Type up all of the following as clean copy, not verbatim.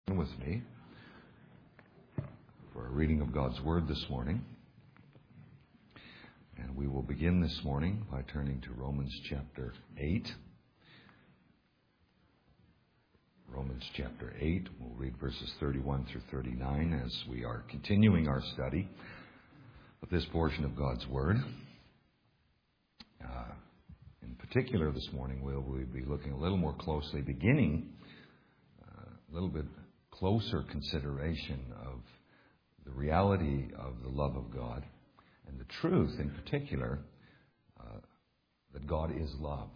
With me for a reading of God's Word this morning. And we will begin this morning by turning to Romans chapter 8. Romans chapter 8, we'll read verses 31 through 39 as we are continuing our study of this portion of God's Word. In particular this morning we'll be looking a little more closely, beginning a little bit closer consideration of the reality of the love of God and the truth in particular that God is love.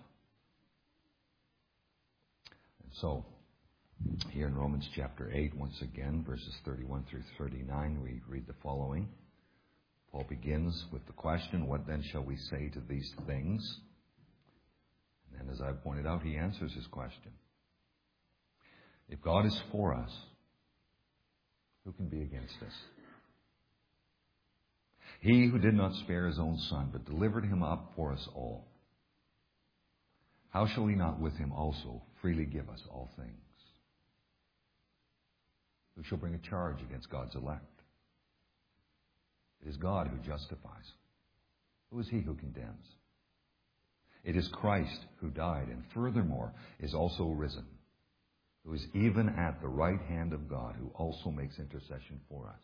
And so here in Romans chapter 8, once again, verses 31 through 39, we read the following. Paul begins with the question, what then shall we say to these things? And then as I pointed out, he answers his question. If God is for us, who can be against us? He who did not spare his own son, but delivered him up for us all, how shall he not with him also freely give us all things? Who shall bring a charge against God's elect? It is God who justifies. Who is he who condemns? It is Christ who died and furthermore is also risen, who is even at the right hand of God, who also makes intercession for us.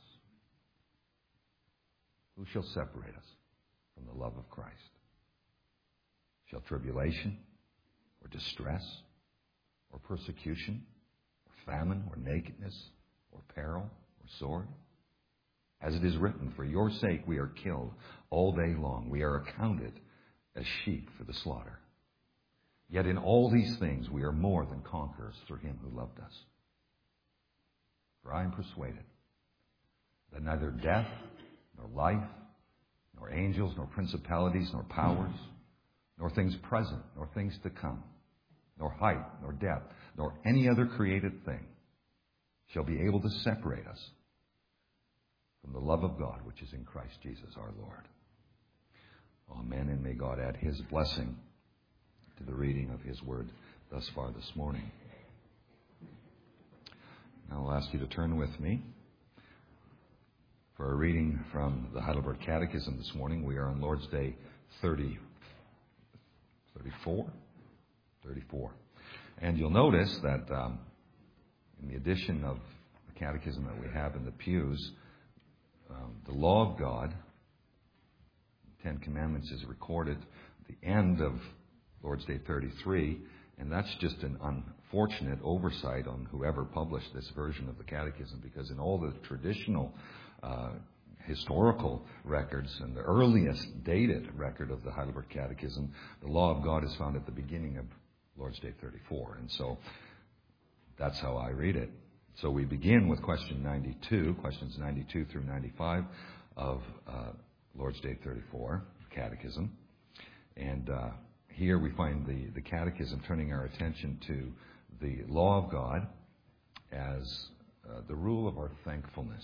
Who shall separate us from the love of Christ? Shall tribulation, or distress, or persecution, or famine, or nakedness, or peril, or sword? As it is written, for your sake we are killed all day long. We are accounted as sheep for the slaughter. Yet in all these things we are more than conquerors through him who loved us. For I am persuaded that neither death, nor life, nor angels, nor principalities, nor powers, nor things present, nor things to come, nor height, nor depth, nor any other created thing shall be able to separate us from the love of God which is in Christ Jesus our Lord. Amen, and may God add his blessing to the reading of his word thus far this morning. Now I'll ask you to turn with me for a reading from the Heidelberg Catechism this morning. We are on Lord's Day 34. And you'll notice that in the edition of the Catechism that we have in the pews, the law of God, the Ten Commandments, is recorded at the end of Lord's Day 33, and that's just an unfortunate oversight on whoever published this version of the Catechism, because in all the traditional historical records and the earliest dated record of the Heidelberg Catechism, the law of God is found at the beginning of Lord's Day 34, and so that's how I read it. So we begin with questions 92 through 95 of Lord's Day 34, Catechism, and here we find the Catechism turning our attention to the law of God as the rule of our thankfulness.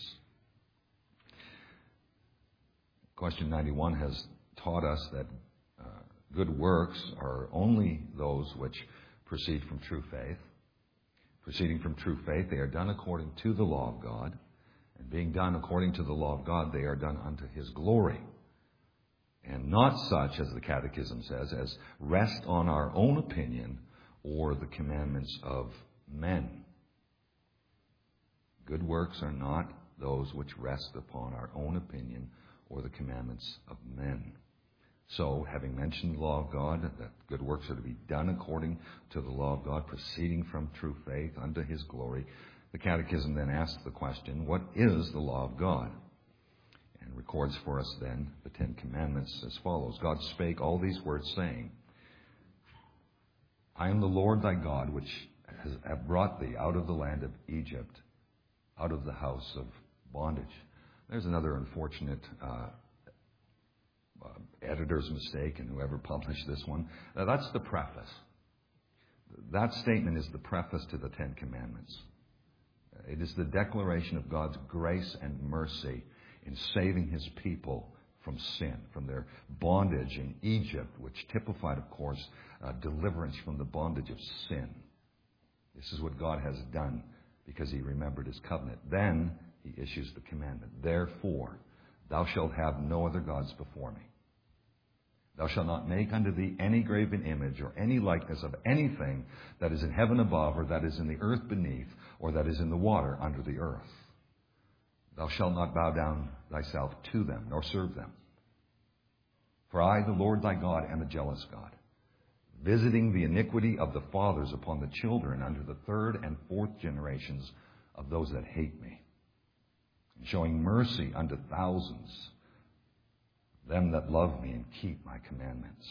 Question 91 has taught us that good works are only those which proceed from true faith. Proceeding from true faith, they are done according to the law of God. And being done according to the law of God, they are done unto his glory. And not such, as the Catechism says, as rest on our own opinion or the commandments of men. Good works are not those which rest upon our own opinion or the commandments of men. So, having mentioned the law of God, that good works are to be done according to the law of God, proceeding from true faith unto his glory, the Catechism then asks the question, what is the law of God? And records for us then the Ten Commandments as follows. God spake all these words, saying, I am the Lord thy God, which have brought thee out of the land of Egypt, out of the house of bondage. There's another unfortunate editor's mistake, and whoever published this one. That's the preface. That statement is the preface to the Ten Commandments. It is the declaration of God's grace and mercy in saving his people from sin, from their bondage in Egypt, which typified, of course, deliverance from the bondage of sin. This is what God has done because he remembered his covenant. Then he issues the commandment. Therefore, thou shalt have no other gods before me. Thou shalt not make unto thee any graven image or any likeness of anything that is in heaven above, or that is in the earth beneath, or that is in the water under the earth. Thou shalt not bow down thyself to them, nor serve them. For I, the Lord thy God, am a jealous God, visiting the iniquity of the fathers upon the children unto the third and fourth generations of those that hate me, and showing mercy unto thousands, them that love me and keep my commandments.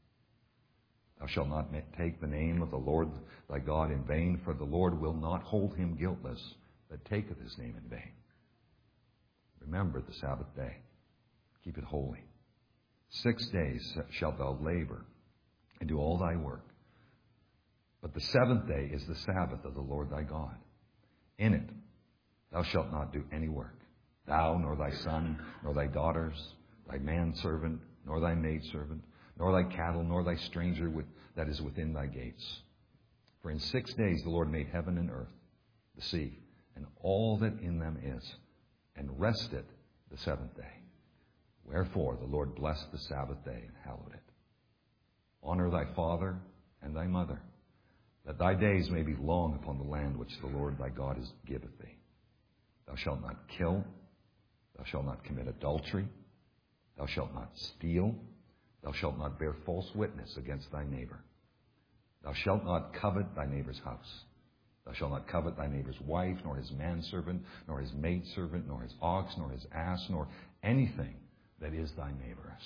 Thou shalt not take the name of the Lord thy God in vain, for the Lord will not hold him guiltless that taketh his name in vain. Remember the Sabbath day. Keep it holy. 6 days shalt thou labor and do all thy work. But the seventh day is the Sabbath of the Lord thy God. In it thou shalt not do any work, thou, nor thy son, nor thy daughters, thy manservant, nor thy maidservant, nor thy cattle, nor thy stranger that is within thy gates. For in 6 days the Lord made heaven and earth, the sea, and all that in them is, and rested the seventh day. Wherefore the Lord blessed the Sabbath day and hallowed it. Honor thy father and thy mother, that thy days may be long upon the land which the Lord thy God giveth thee. Thou shalt not kill. Thou shalt not commit adultery. Thou shalt not steal. Thou shalt not bear false witness against thy neighbor. Thou shalt not covet thy neighbor's house. Thou shalt not covet thy neighbor's wife, nor his manservant, nor his maidservant, nor his ox, nor his ass, nor anything that is thy neighbor's.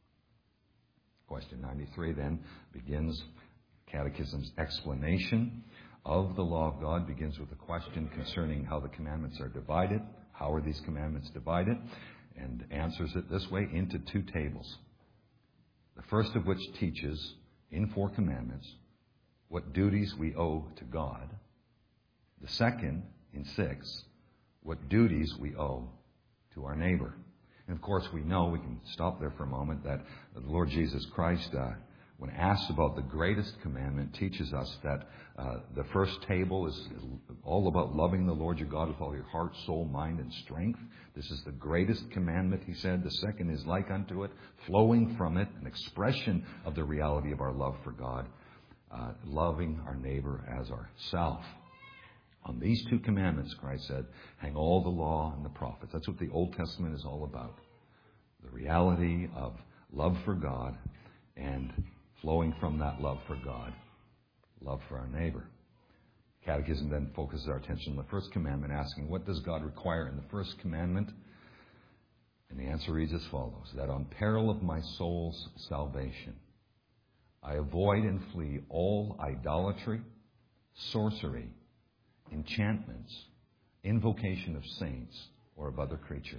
Question 93 then begins Catechism's explanation of the law of God. Begins with a question concerning how the commandments are divided. How are these commandments divided? And answers it this way, into 2 tables. The first of which teaches, in 4 commandments, what duties we owe to God. The second, in 6, what duties we owe to our neighbor. And of course, we know, we can stop there for a moment, that the Lord Jesus Christ, when asked about the greatest commandment, teaches us that the first table is all about loving the Lord your God with all your heart, soul, mind, and strength. This is the greatest commandment, he said. The second is like unto it, flowing from it, an expression of the reality of our love for God, loving our neighbor as ourself. On these 2 commandments, Christ said, hang all the law and the prophets. That's what the Old Testament is all about. The reality of love for God and flowing from that love for God, love for our neighbor. Catechism then focuses our attention on the first commandment, asking, what does God require in the first commandment? And the answer reads as follows, that on peril of my soul's salvation, I avoid and flee all idolatry, sorcery, enchantments, invocation of saints, or of other creatures.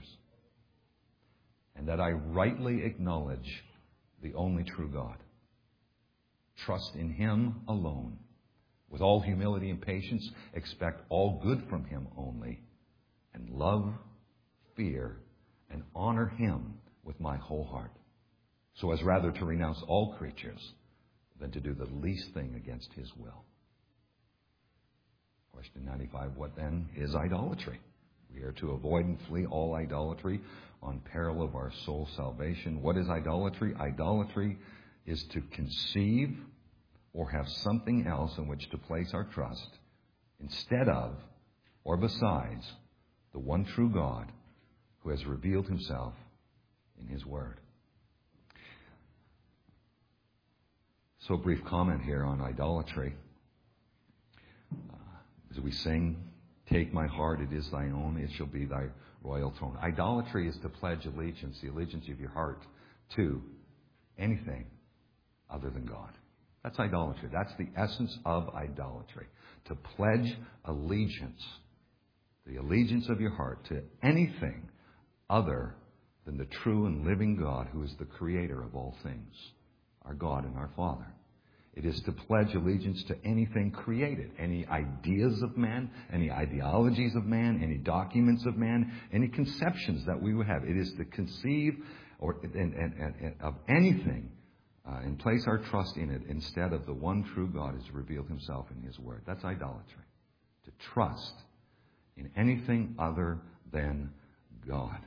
And that I rightly acknowledge the only true God. Trust in him alone. With all humility and patience, expect all good from him only. And love, fear, and honor him with my whole heart. So as rather to renounce all creatures than to do the least thing against his will. Question 95, what then is idolatry? We are to avoid and flee all idolatry on peril of our soul salvation. What is idolatry? Idolatry is to conceive or have something else in which to place our trust instead of or besides the one true God who has revealed himself in his word. So a brief comment here on idolatry. As we sing, take my heart, it is thy own, it shall be thy royal throne. Idolatry is to pledge allegiance, the allegiance of your heart, to anything other than God. That's idolatry. That's the essence of idolatry. To pledge allegiance, the allegiance of your heart, to anything other than the true and living God who is the creator of all things, our God and our Father. It is to pledge allegiance to anything created, any ideas of man, any ideologies of man, any documents of man, any conceptions that we would have. It is to conceive of anything and place our trust in it instead of the one true God who has revealed himself in his word. That's idolatry. To trust in anything other than God.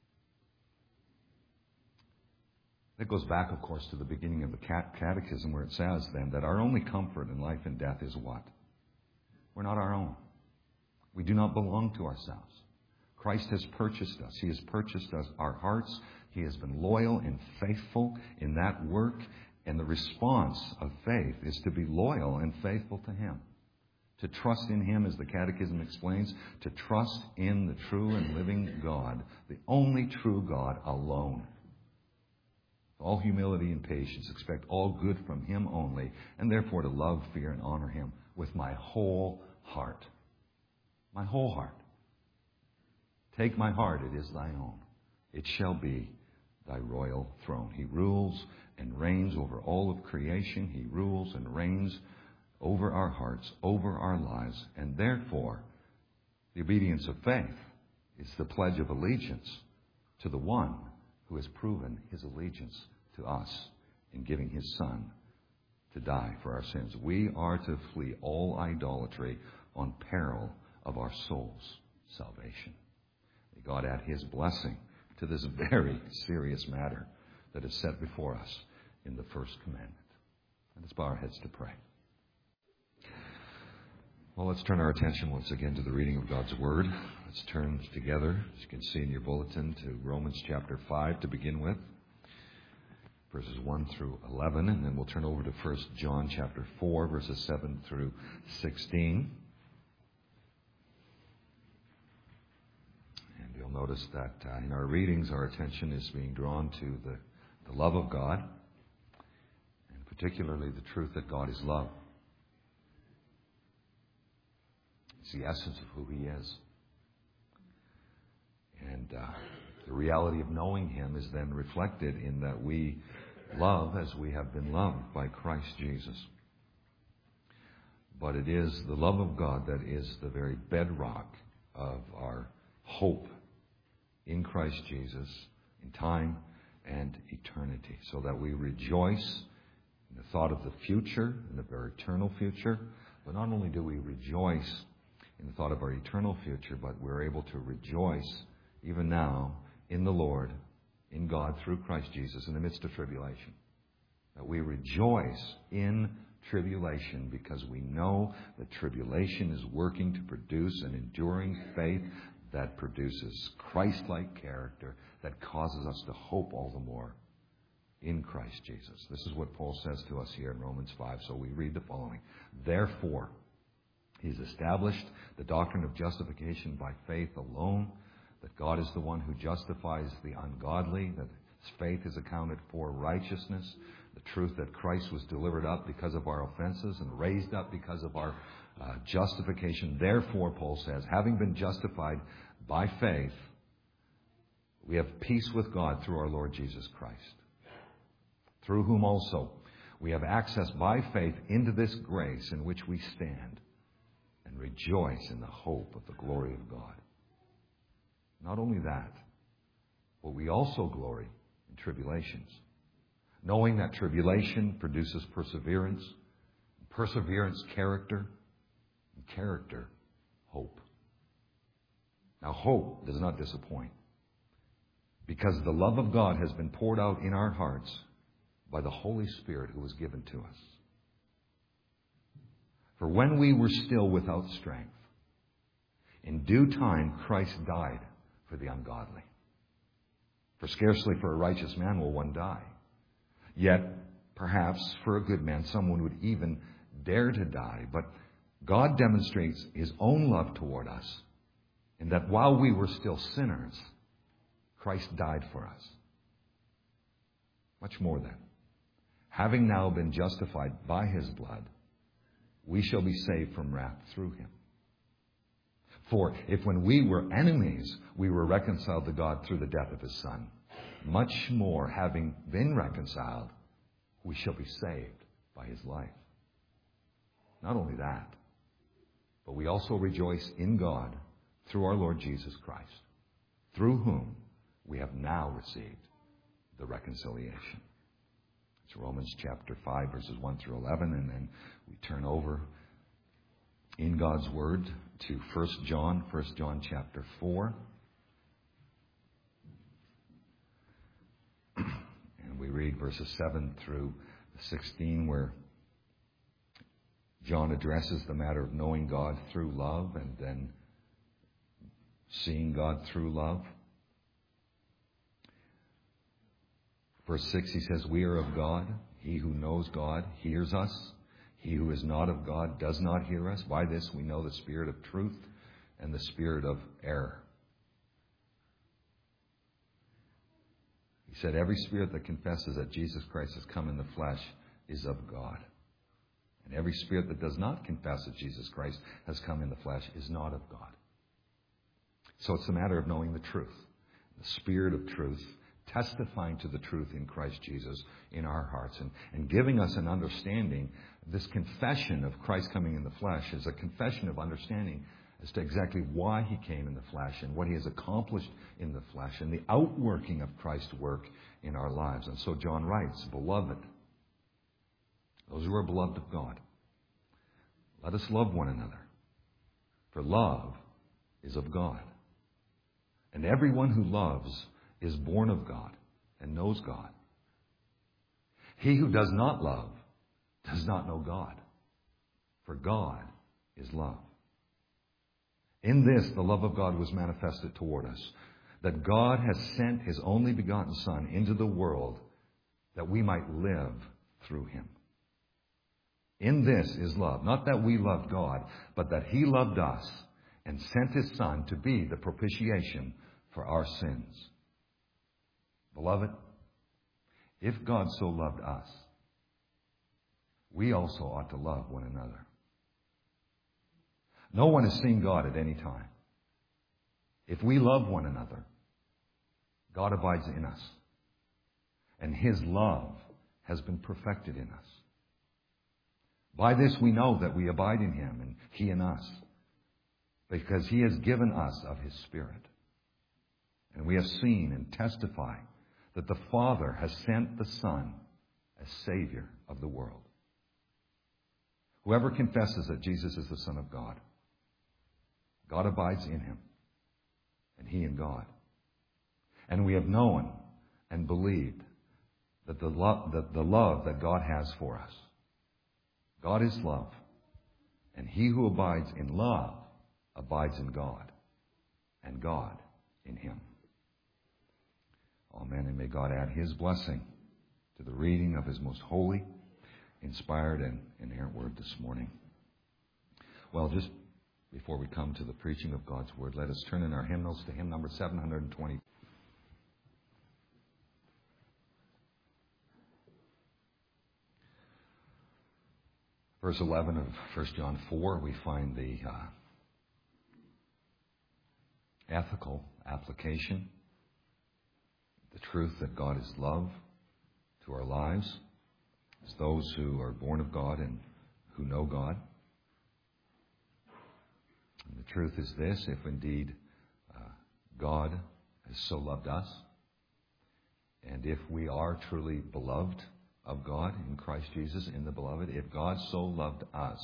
That goes back, of course, to the beginning of the Catechism, where it says then that our only comfort in life and death is what? We're not our own. We do not belong to ourselves. Christ has purchased us. He has purchased us, our hearts. He has been loyal and faithful in that work. And the response of faith is to be loyal and faithful to Him. To trust in Him, as the Catechism explains, to trust in the true and living God, the only true God alone. All humility and patience, expect all good from Him only, and therefore to love, fear, and honor Him with my whole heart. My whole heart. Take my heart, it is thy own. It shall be thy royal throne. He rules and reigns over all of creation. He rules and reigns over our hearts, over our lives, and therefore the obedience of faith is the pledge of allegiance to the one who has proven His allegiance to us in giving His Son to die for our sins. We are to flee all idolatry on peril of our soul's salvation. May God add His blessing to this very serious matter that is set before us in the first commandment. Let's bow our heads to pray. Well, let's turn our attention once again to the reading of God's Word. Let's turn together, as you can see in your bulletin, to Romans chapter 5 to begin with, verses 1 through 11, and then we'll turn over to 1 John chapter 4, verses 7 through 16. And you'll notice that in our readings, our attention is being drawn to the love of God, and particularly the truth that God is love. It's the essence of who He is. And the reality of knowing Him is then reflected in that we love as we have been loved by Christ Jesus. But it is the love of God that is the very bedrock of our hope in Christ Jesus in time and eternity, so that we rejoice in the thought of the future, in the very eternal future. But not only do we rejoice in the thought of our eternal future, but we're able to rejoice even now in the Lord, in God, through Christ Jesus, in the midst of tribulation. That we rejoice in tribulation because we know that tribulation is working to produce an enduring faith that produces Christ-like character that causes us to hope all the more in Christ Jesus. This is what Paul says to us here in Romans 5. So we read the following. Therefore, He's established the doctrine of justification by faith alone, that God is the one who justifies the ungodly, that His faith is accounted for righteousness, the truth that Christ was delivered up because of our offenses and raised up because of our justification. Therefore, Paul says, having been justified by faith, we have peace with God through our Lord Jesus Christ, through whom also we have access by faith into this grace in which we stand and rejoice in the hope of the glory of God. Not only that, but we also glory in tribulations, knowing that tribulation produces perseverance, perseverance character, and character hope. Now hope does not disappoint, because the love of God has been poured out in our hearts by the Holy Spirit who was given to us. For when we were still without strength, in due time Christ died for the ungodly. For scarcely for a righteous man will one die. Yet, perhaps for a good man, someone would even dare to die. But God demonstrates His own love toward us, in that while we were still sinners, Christ died for us. Much more then, having now been justified by His blood, we shall be saved from wrath through Him. For if when we were enemies, we were reconciled to God through the death of His Son, much more, having been reconciled, we shall be saved by His life. Not only that, but we also rejoice in God through our Lord Jesus Christ, through whom we have now received the reconciliation. It's Romans chapter 5, verses 1 through 11, and then we turn over in God's Word to 1 John chapter 4. And we read verses 7 through 16, where John addresses the matter of knowing God through love and then seeing God through love. Verse 6, he says, "We are of God. He who knows God hears us. He who is not of God does not hear us. By this we know the spirit of truth and the spirit of error." He said, every spirit that confesses that Jesus Christ has come in the flesh is of God. And every spirit that does not confess that Jesus Christ has come in the flesh is not of God. So it's a matter of knowing the truth, the spirit of truth, testifying to the truth in Christ Jesus in our hearts and giving us an understanding. This confession of Christ coming in the flesh is a confession of understanding as to exactly why he came in the flesh and what he has accomplished in the flesh and the outworking of Christ's work in our lives. And so John writes, "Beloved, those who are beloved of God, let us love one another, for love is of God. And everyone who loves is born of God and knows God. He who does not love does not know God, for God is love. In this, the love of God was manifested toward us, that God has sent his only begotten Son into the world that we might live through him. In this is love, not that we loved God, but that he loved us and sent his Son to be the propitiation for our sins. Beloved, if God so loved us, we also ought to love one another. No one has seen God at any time. If we love one another, God abides in us, and his love has been perfected in us. By this we know that we abide in him and he in us, because he has given us of his Spirit. And we have seen and testify that the Father has sent the Son as Savior of the world. Whoever confesses that Jesus is the Son of God, God abides in him, and he in God. And we have known and believed that the love that God has for us. God is love, and he who abides in love abides in God, and God in him. Amen, and may God add his blessing to the reading of his most holy, inspired, and inerrant word this morning. Well, just before we come to the preaching of God's word, let us turn in our hymnals to hymn number 720. Verse 11 of 1 John 4, we find the ethical application, the truth that God is love to our lives as those who are born of God and who know God. And the truth is this: if indeed God has so loved us, and if we are truly beloved of God in Christ Jesus, in the beloved, if God so loved us,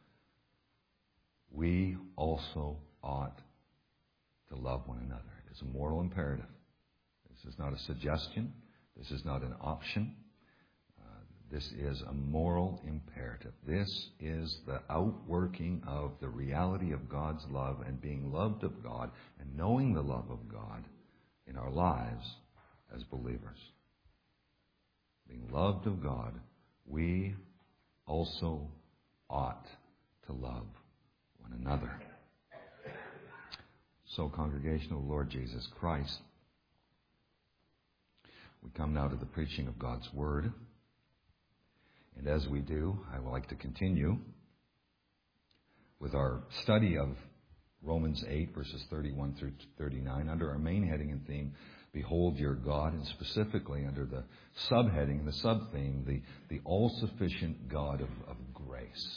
we also ought to love one another. It is a moral imperative. This is not a suggestion. This is not an option. This is a moral imperative. This is the outworking of the reality of God's love and being loved of God and knowing the love of God in our lives as believers. Being loved of God, we also ought to love one another. So, congregation of the Lord Jesus Christ, we come now to the preaching of God's Word. And as we do, I would like to continue with our study of Romans 8, verses 31 through 39, under our main heading and theme, Behold Your God, and specifically under the subheading and the sub-theme, the all-sufficient God of grace.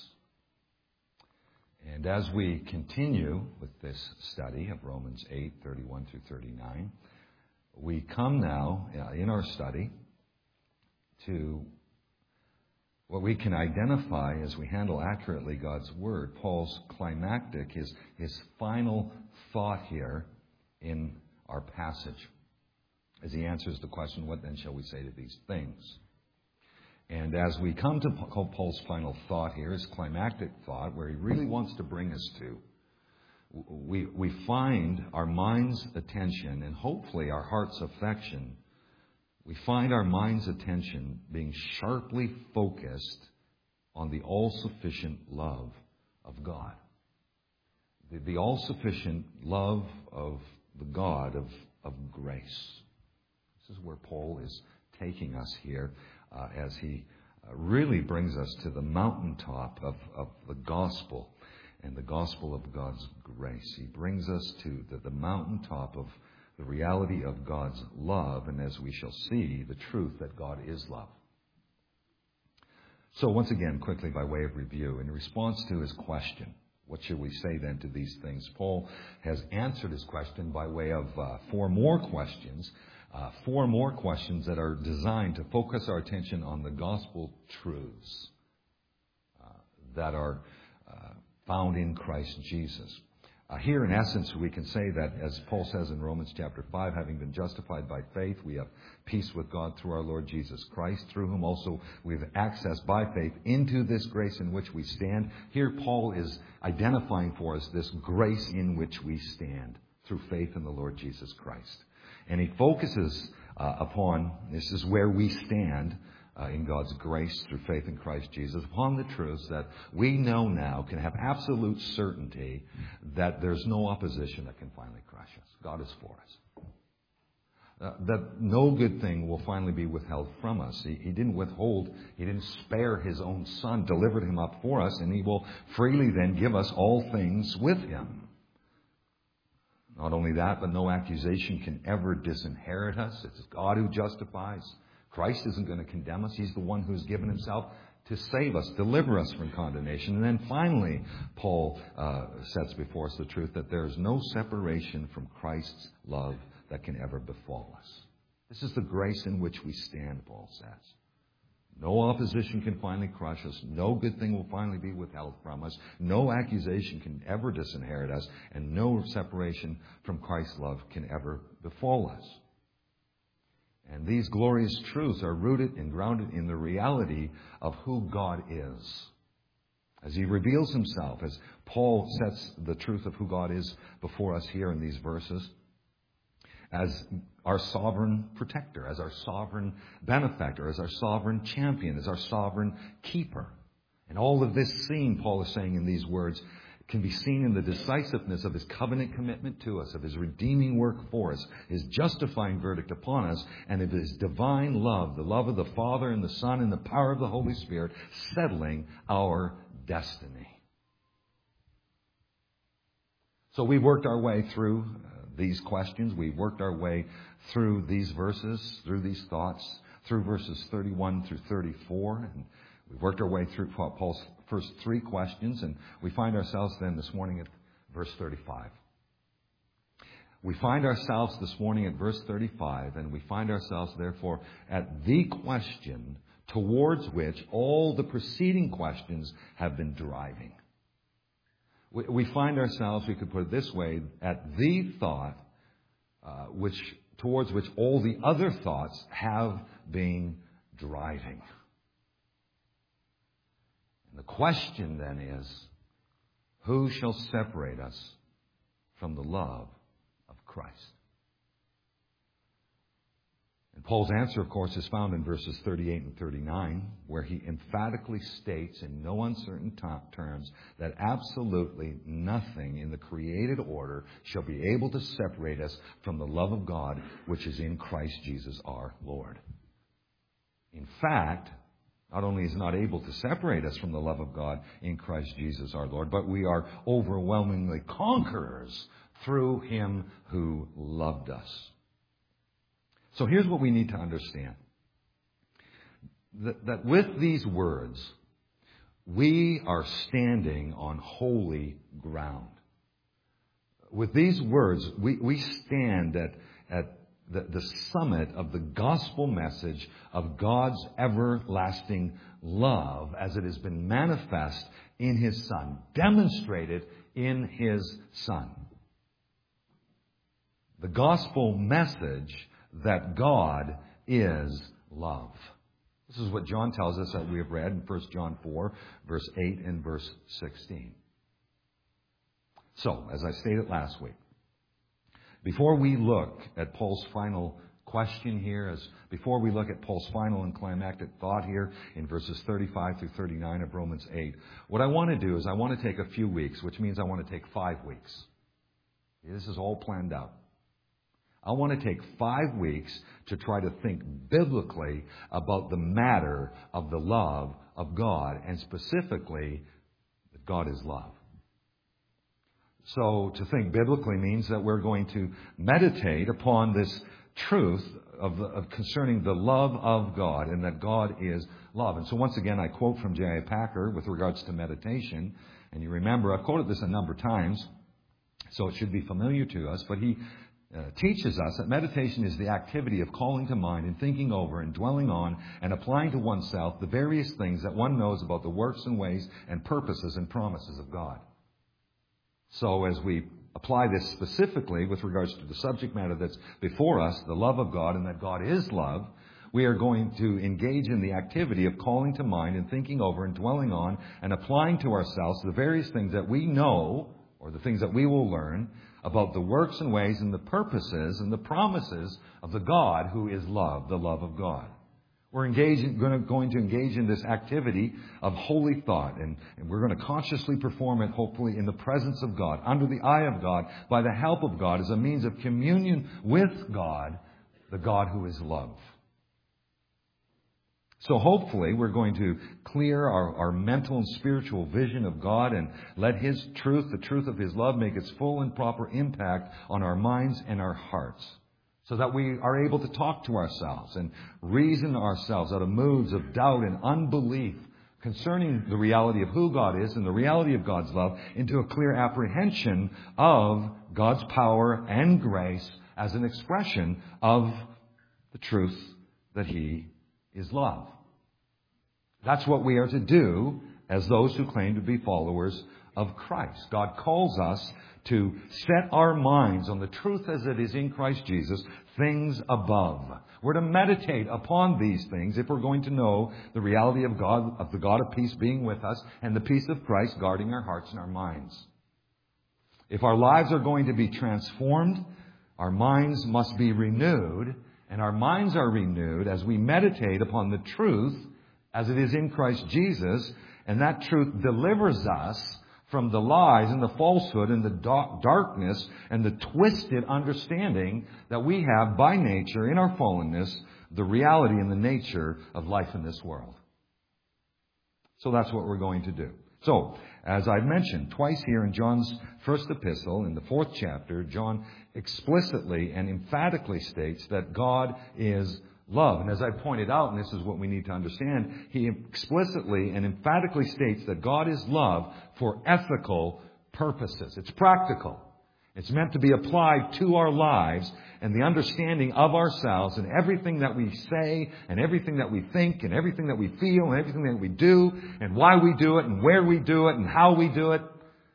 And as we continue with this study of Romans 8, 31 through 39, we come now in our study to What we can identify as we handle accurately God's Word, Paul's climactic, his final thought here in our passage, as he answers the question, what then shall we say to these things? And as we come to Paul's final thought here, his climactic thought, where he really wants to bring us to, we find our mind's attention and hopefully our heart's affection. We find our mind's attention being sharply focused on the all-sufficient love of God. The all-sufficient love of the God of grace. This is where Paul is taking us here as he really brings us to the mountaintop of the gospel and the gospel of God's grace. He brings us to the mountaintop of the reality of God's love, and as we shall see, the truth that God is love. So once again, quickly by way of review, in response to his question, what should we say then to these things? Paul has answered his question by way of four more questions that are designed to focus our attention on the gospel truths that are found in Christ Jesus. Here, in essence, we can say that, as Paul says in Romans chapter 5, having been justified by faith, we have peace with God through our Lord Jesus Christ, through whom also we have access by faith into this grace in which we stand. Here, Paul is identifying for us this grace in which we stand through faith in the Lord Jesus Christ. And he focuses upon, this is where we stand, in God's grace through faith in Christ Jesus, upon the truths that we know now can have absolute certainty that there's no opposition that can finally crush us. God is for us. That no good thing will finally be withheld from us. He didn't spare his own Son, delivered him up for us, and he will freely then give us all things with him. Not only that, but no accusation can ever disinherit us. It's God who justifies. Christ isn't going to condemn us. He's the one who's given himself to save us, deliver us from condemnation. And then finally, Paul sets before us the truth that there is no separation from Christ's love that can ever befall us. This is the grace in which we stand, Paul says. No opposition can finally crush us. No good thing will finally be withheld from us. No accusation can ever disinherit us. And no separation from Christ's love can ever befall us. And these glorious truths are rooted and grounded in the reality of who God is. As he reveals himself, as Paul sets the truth of who God is before us here in these verses, as our sovereign protector, as our sovereign benefactor, as our sovereign champion, as our sovereign keeper. And all of this seen, Paul is saying in these words, can be seen in the decisiveness of his covenant commitment to us, of his redeeming work for us, his justifying verdict upon us, and of his divine love, the love of the Father and the Son and the power of the Holy Spirit, settling our destiny. So we've worked our way through these questions. We've worked our way through these verses, through these thoughts, through verses 31 through 34, and we've worked our way through Paul's first three questions, and we find ourselves then this morning at verse 35. We find ourselves this morning at verse 35, and we find ourselves, therefore, at the question towards which all the preceding questions have been driving. We find ourselves, we could put it this way, at the thought towards which all the other thoughts have been driving. The question then is, who shall separate us from the love of Christ? And Paul's answer, of course, is found in verses 38 and 39, where he emphatically states in no uncertain terms that absolutely nothing in the created order shall be able to separate us from the love of God, which is in Christ Jesus our Lord. In fact, not only is it not able to separate us from the love of God in Christ Jesus our Lord, but we are overwhelmingly conquerors through him who loved us. So here's what we need to understand. That with these words, we are standing on holy ground. With these words, we stand at the summit of the gospel message of God's everlasting love as it has been manifest in His Son, demonstrated in His Son. The gospel message that God is love. This is what John tells us that we have read in 1 John 4, verse 8 and verse 16. So, as I stated last week, before we look at Paul's final question here, before we look at Paul's final and climactic thought here in verses 35 through 39 of Romans 8, what I want to do is I want to take a few weeks, which means I want to take 5 weeks. This is all planned out. I want to take 5 weeks to try to think biblically about the matter of the love of God, and specifically that God is love. So to think biblically means that we're going to meditate upon this truth of concerning the love of God, and that God is love. And so once again, I quote from J.I. Packer with regards to meditation. And you remember, I've quoted this a number of times, so it should be familiar to us. But he teaches us that meditation is the activity of calling to mind and thinking over and dwelling on and applying to oneself the various things that one knows about the works and ways and purposes and promises of God. So as we apply this specifically with regards to the subject matter that's before us, the love of God and that God is love, we are going to engage in the activity of calling to mind and thinking over and dwelling on and applying to ourselves the various things that we know, or the things that we will learn, about the works and ways and the purposes and the promises of the God who is love, the love of God. We're going to engage in this activity of holy thought, and we're going to consciously perform it, hopefully, in the presence of God, under the eye of God, by the help of God, as a means of communion with God, the God who is love. So hopefully we're going to clear our mental and spiritual vision of God and let His truth, the truth of His love, make its full and proper impact on our minds and our hearts, so that we are able to talk to ourselves and reason ourselves out of moods of doubt and unbelief concerning the reality of who God is and the reality of God's love into a clear apprehension of God's power and grace as an expression of the truth that He is love. That's what we are to do as those who claim to be followers of Christ. God calls us to set our minds on the truth as it is in Christ Jesus, things above. We're to meditate upon these things if we're going to know the reality of God, of the God of peace being with us, and the peace of Christ guarding our hearts and our minds. If our lives are going to be transformed, our minds must be renewed, and our minds are renewed as we meditate upon the truth as it is in Christ Jesus, and that truth delivers us from the lies and the falsehood and the darkness and the twisted understanding that we have by nature in our fallenness, the reality and the nature of life in this world. So that's what we're going to do. So, as I've mentioned twice here in John's first epistle, in the 4th chapter, John explicitly and emphatically states that God is love. And as I pointed out, and this is what we need to understand, he explicitly and emphatically states that God is love for ethical purposes. It's practical. It's meant to be applied to our lives and the understanding of ourselves, and everything that we say and everything that we think and everything that we feel and everything that we do and why we do it and where we do it and how we do it.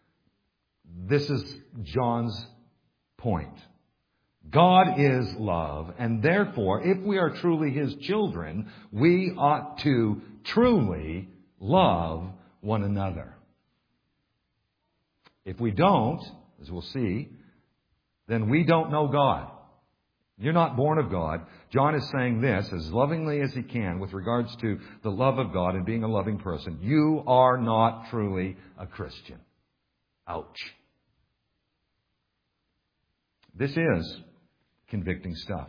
This is John's point. God is love, and therefore, if we are truly His children, we ought to truly love one another. If we don't, as we'll see, then we don't know God. You're not born of God. John is saying this as lovingly as he can with regards to the love of God and being a loving person. You are not truly a Christian. Ouch. This is convicting stuff.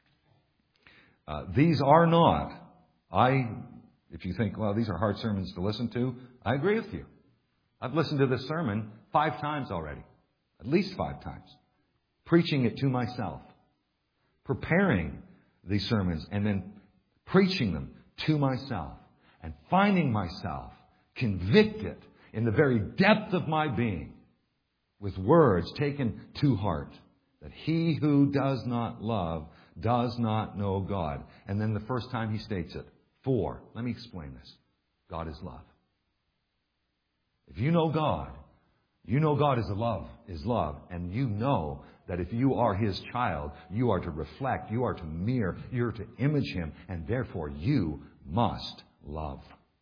These are not, if you think, well, these are hard sermons to listen to, I agree with you. I've listened to this sermon 5 times already. At least 5 times. Preaching it to myself. Preparing these sermons and then preaching them to myself. And finding myself convicted in the very depth of my being with words taken to heart. That he who does not love does not know God. And then the first time he states it, for. Let me explain this. God is love. If you know God is love. And you know that if you are His child, you are to reflect, you are to mirror, you are to image Him, and therefore you must love.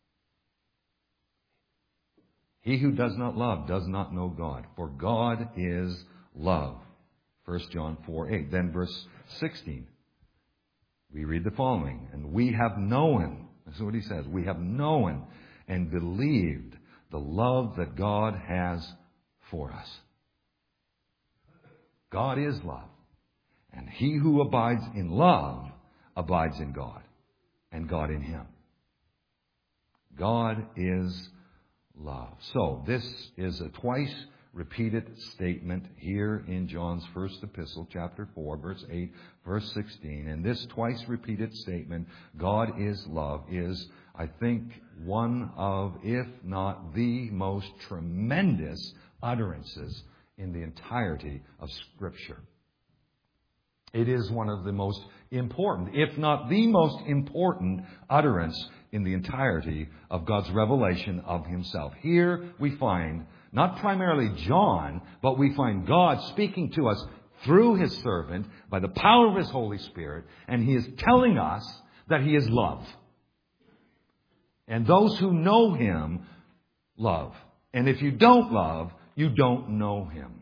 He who does not love does not know God, for God is love. 1 John 4:8. Then verse 16. We read the following. And we have known, this is what he says, we have known and believed the love that God has for us. God is love. And he who abides in love abides in God, and God in him. God is love. So this is a twice repeated statement here in John's first epistle, chapter 4, verse 8, verse 16. And this twice repeated statement, God is love, is, I think, one of, if not the most tremendous utterances in the entirety of Scripture. It is one of the most important, if not the most important utterance in the entirety of God's revelation of Himself. Here we find, not primarily John, but we find God speaking to us through His servant by the power of His Holy Spirit, and He is telling us that He is love. And those who know Him love. And if you don't love, you don't know Him.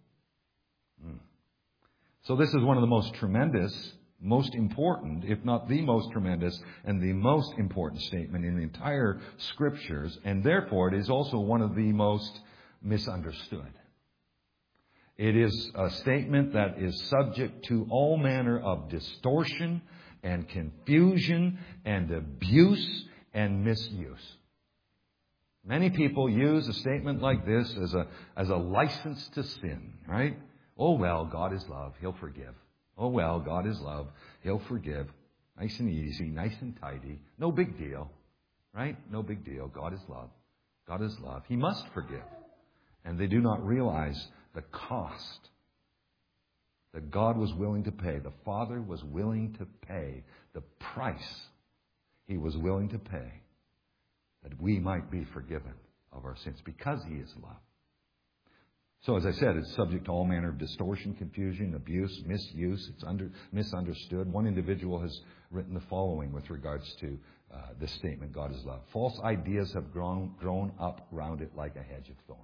So this is one of the most tremendous, most important, if not the most tremendous, and the most important statement in the entire Scriptures. And therefore, it is also one of the most misunderstood. It is a statement that is subject to all manner of distortion and confusion and abuse and misuse. Many people use a statement like this as a license to sin, right? Oh, well, God is love. He'll forgive. Oh, well, God is love. He'll forgive. Nice and easy, nice and tidy. No big deal, right? No big deal. God is love. God is love. He must forgive. And they do not realize the cost that God was willing to pay. The Father was willing to pay the price He was willing to pay that we might be forgiven of our sins because He is love. So, as I said, it's subject to all manner of distortion, confusion, abuse, misuse. It's misunderstood. One individual has written the following with regards to this statement, God is love. False ideas have grown up round it like a hedge of thorns.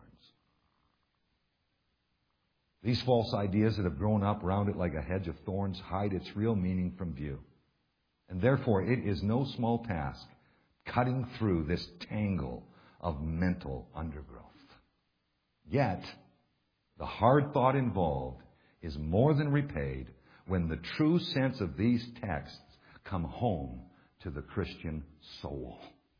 These false ideas that have grown up round it like a hedge of thorns hide its real meaning from view. And therefore, it is no small task cutting through this tangle of mental undergrowth. Yet, the hard thought involved is more than repaid when the true sense of these texts come home to the Christian soul.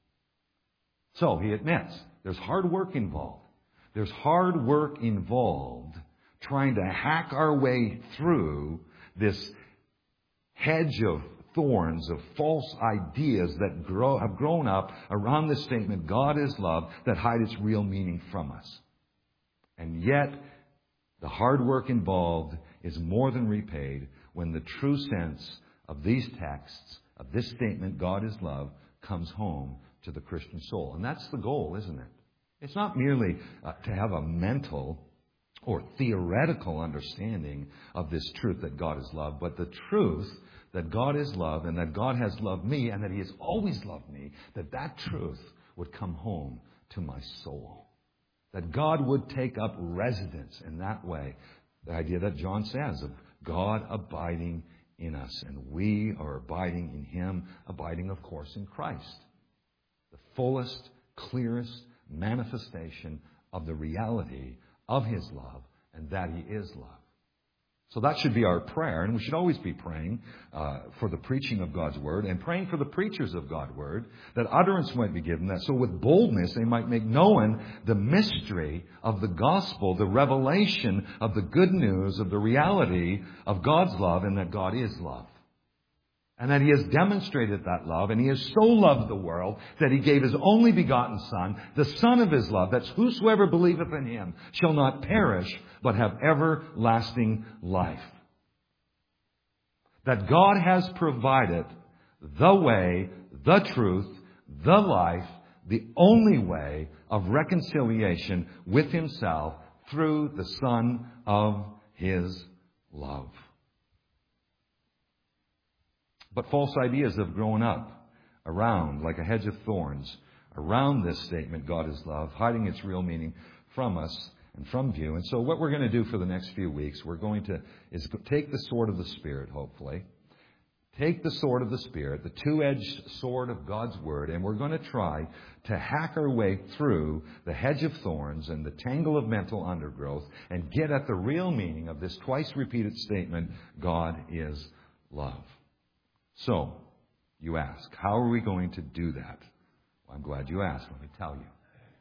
So he admits there's hard work involved. There's hard work involved trying to hack our way through this hedge of thorns, of false ideas that have grown up around this statement, God is love, that hide its real meaning from us. And yet, the hard work involved is more than repaid when the true sense of these texts, of this statement, God is love, comes home to the Christian soul. And that's the goal, isn't it? It's not merely to have a mental or theoretical understanding of this truth that God is love, but the truth that God is love and that God has loved me and that He has always loved me, that truth would come home to my soul. That God would take up residence in that way. The idea that John says of God abiding in us. And we are abiding in Him, abiding, of course, in Christ. The fullest, clearest manifestation of the reality of His love and that He is love. So that should be our prayer, and we should always be praying for the preaching of God's Word and praying for the preachers of God's Word, that utterance might be given, that so with boldness they might make known the mystery of the gospel, the revelation of the good news of the reality of God's love and that God is love. And that He has demonstrated that love, and He has so loved the world that He gave His only begotten Son, the Son of His love, that whosoever believeth in Him shall not perish, but have everlasting life. that God has provided the way, the truth, the life, the only way of reconciliation with Himself through the Son of His love. But false ideas have grown up around, like a hedge of thorns, around this statement, God is love, hiding its real meaning from us and from view. And so what we're going to do for the next few weeks, we're going to take the sword of the Spirit, hopefully. Take the sword of the Spirit, the two-edged sword of God's Word, and we're going to try to hack our way through the hedge of thorns and the tangle of mental undergrowth and get at the real meaning of this twice-repeated statement, God is love. So, you ask, how are we going to do that? Well, I'm glad you asked. Let me tell you.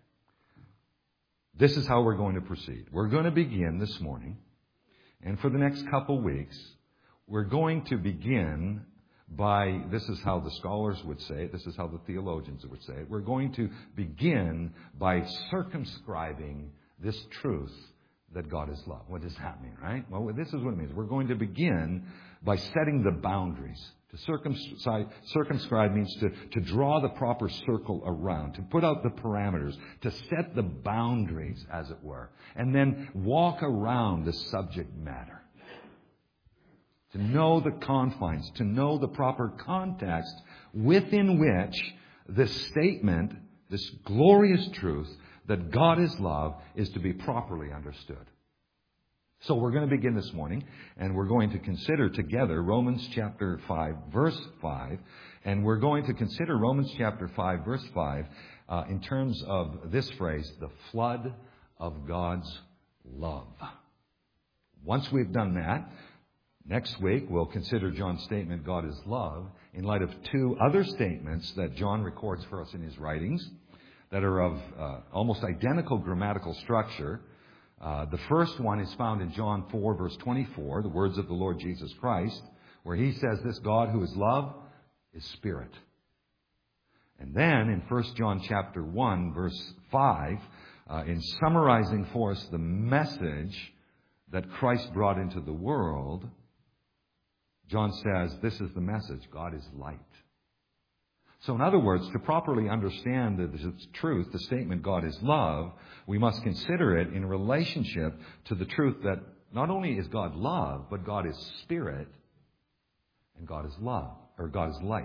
This is how we're going to proceed. We're going to begin this morning, and for the next couple weeks, we're going to begin by, this is how the scholars would say it, this is how the theologians would say it, we're going to begin by circumscribing this truth that God is love. What does that mean, right? Well, this is what it means. We're going to begin by setting the boundaries. To circumscribe means to draw the proper circle around, to put out the parameters, to set the boundaries, as it were, and then walk around the subject matter. To know the confines, to know the proper context within which this statement, this glorious truth that God is love, is to be properly understood. So we're going to begin this morning, and we're going to consider together Romans chapter 5, verse 5. And we're going to consider Romans chapter 5, verse 5, in terms of this phrase, the flood of God's love. Once we've done that, next week we'll consider John's statement, God is love, in light of two other statements that John records for us in his writings that are of almost identical grammatical structure. The first one is found in John 4, verse 24, the words of the Lord Jesus Christ, where He says, this God who is love is spirit. And then in 1 John chapter 1, verse 5, in summarizing for us the message that Christ brought into the world, John says, this is the message, God is light. So in other words, to properly understand this truth, the statement God is love, we must consider it in relationship to the truth that not only is God love, but God is spirit and God is love, or God is light.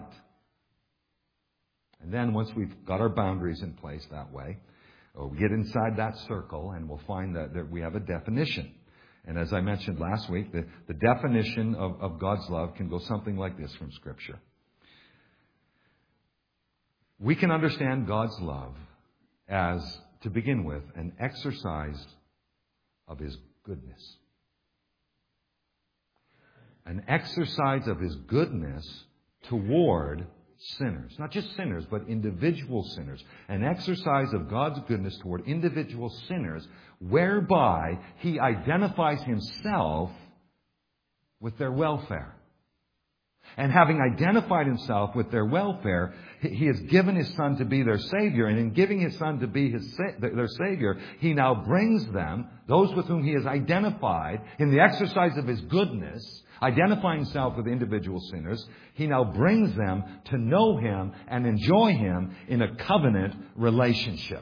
And then once we've got our boundaries in place that way, we get inside that circle and we'll find that we have a definition. And as I mentioned last week, the definition of God's love can go something like this from Scripture. We can understand God's love as, to begin with, an exercise of His goodness. An exercise of His goodness toward sinners. Not just sinners, but individual sinners. An exercise of God's goodness toward individual sinners, whereby He identifies Himself with their welfare. And having identified Himself with their welfare, He has given His Son to be their Savior. And in giving His Son to be their Savior, He now brings them, those with whom He has identified, in the exercise of His goodness, identifying Himself with individual sinners, He now brings them to know Him and enjoy Him in a covenant relationship.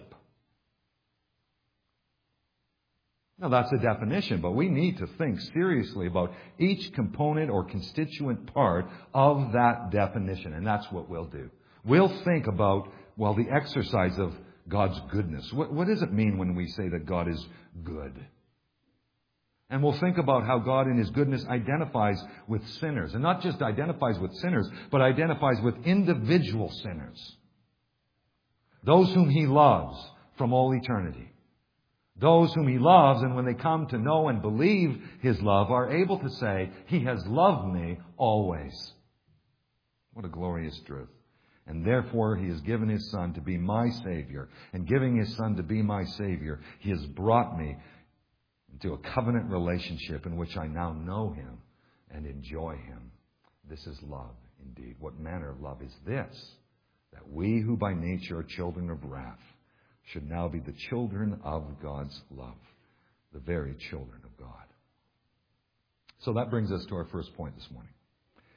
Now, that's a definition, but we need to think seriously about each component or constituent part of that definition, and that's what we'll do. We'll think about, the exercise of God's goodness. What does it mean when we say that God is good? And we'll think about how God in His goodness identifies with sinners, and not just identifies with sinners, but identifies with individual sinners. Those whom He loves from all eternity. Those whom He loves, and when they come to know and believe His love, are able to say, He has loved me always. What a glorious truth. And therefore, He has given His Son to be my Savior. And giving His Son to be my Savior, He has brought me into a covenant relationship in which I now know Him and enjoy Him. This is love, indeed. What manner of love is this? That we who by nature are children of wrath should now be the children of God's love, the very children of God. So that brings us to our first point this morning.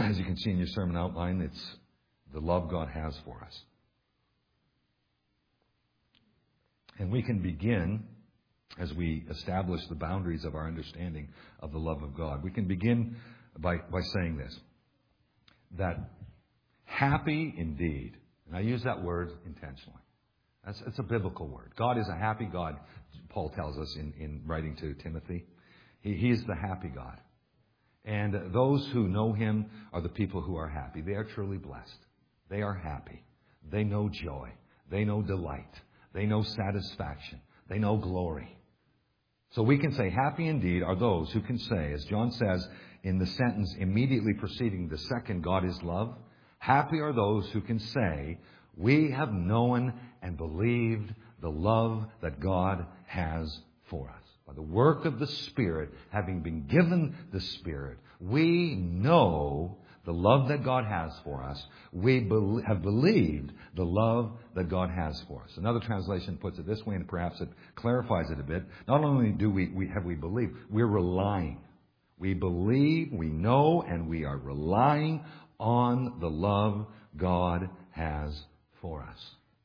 as you can see in your sermon outline, it's the love God has for us. And we can begin, as we establish the boundaries of our understanding of the love of God, we can begin by saying this, that happy indeed, and I use that word intentionally. It's a biblical word. God is a happy God, Paul tells us in writing to Timothy. He is the happy God. And those who know Him are the people who are happy. They are truly blessed. They are happy. They know joy. They know delight. They know satisfaction. They know glory. So we can say, happy indeed are those who can say, as John says in the sentence immediately preceding the second, God is love, happy are those who can say, we have known and believed the love that God has for us. By the work of the Spirit, having been given the Spirit, we know the love that God has for us. We have believed the love that God has for us. Another translation puts it this way, and perhaps it clarifies it a bit. Not only do we believed, we're relying. We believe, we know, and we are relying on the love God has for us.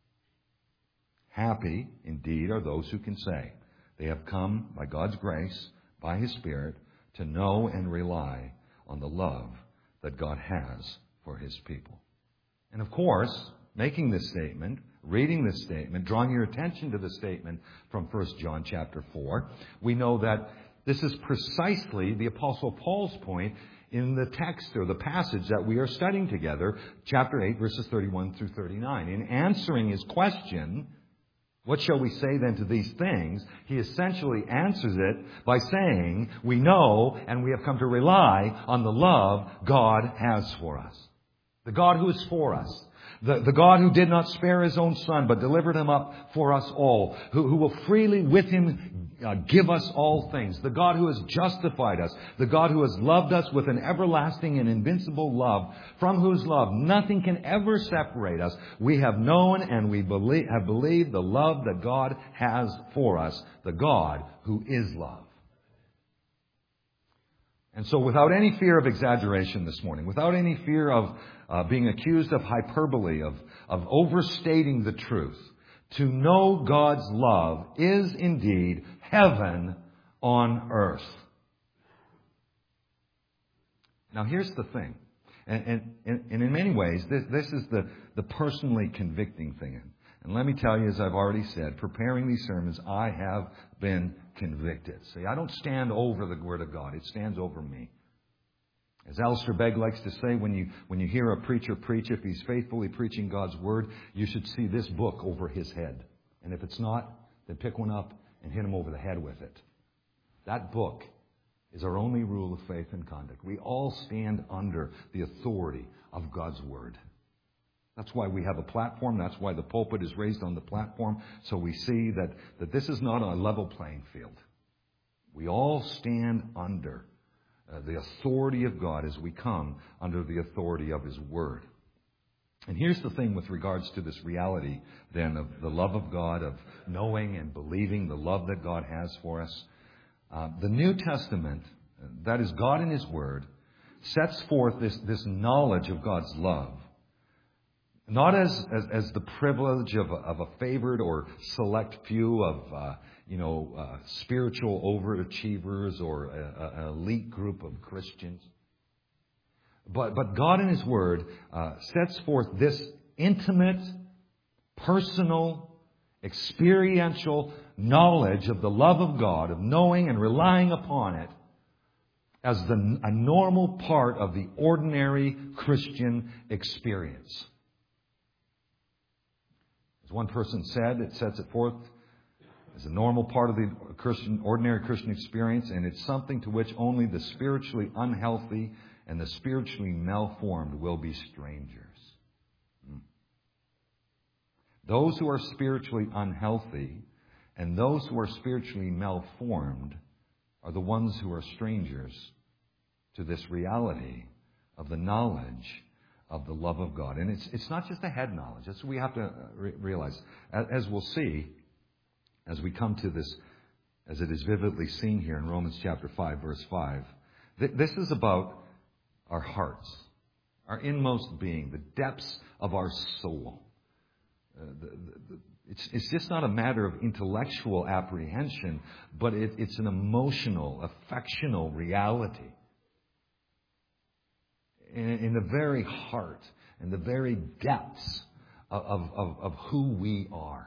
Happy, indeed, are those who can say they have come by God's grace, by His Spirit, to know and rely on the love that God has for His people. And of course, making this statement, reading this statement, drawing your attention to the statement from 1 John chapter 4, we know that this is precisely the Apostle Paul's point in the text or the passage that we are studying together, chapter 8, verses 31 through 39. In answering his question, what shall we say then to these things? He essentially answers it by saying, we know and we have come to rely on the love God has for us. The God who is for us. The God who did not spare His own Son, but delivered Him up for us all. Who will freely with Him give us all things. The God who has justified us. The God who has loved us with an everlasting and invincible love, from whose love nothing can ever separate us. We have known and we have believed the love that God has for us. The God who is love. And so without any fear of exaggeration this morning, without any fear of being accused of hyperbole, of overstating the truth, to know God's love is indeed heaven on earth. Now here's the thing, and in many ways, this is the personally convicting thing. And let me tell you, as I've already said, preparing these sermons, I have been convicted. See, I don't stand over the Word of God. It stands over me. As Alistair Begg likes to say, when you hear a preacher preach, if he's faithfully preaching God's Word, you should see this book over his head. And if it's not, then pick one up and hit him over the head with it. That book is our only rule of faith and conduct. We all stand under the authority of God's Word. That's why we have a platform. That's why the pulpit is raised on the platform. So we see that this is not a level playing field. We all stand under the authority of God as we come under the authority of His Word. And here's the thing with regards to this reality then of the love of God, of knowing and believing the love that God has for us. The New Testament, that is God in His Word, sets forth this knowledge of God's love. Not as the privilege of a favored or select few of spiritual overachievers or an elite group of Christians. But God in His Word sets forth this intimate, personal, experiential knowledge of the love of God, of knowing and relying upon it as a normal part of the ordinary Christian experience. As one person said, it sets it forth as a normal part of the ordinary Christian experience, and it's something to which only the spiritually unhealthy and the spiritually malformed will be strangers. Those who are spiritually unhealthy and those who are spiritually malformed are the ones who are strangers to this reality of the knowledge of the love of God. And it's not just a head knowledge. That's what we have to realize. As we'll see, as we come to this, as it is vividly seen here in Romans chapter 5, verse 5, this is about our hearts. our inmost being, the depths of our soul. It's just not a matter of intellectual apprehension, but it's an emotional, affectional reality. In the very heart and the very depths of who we are.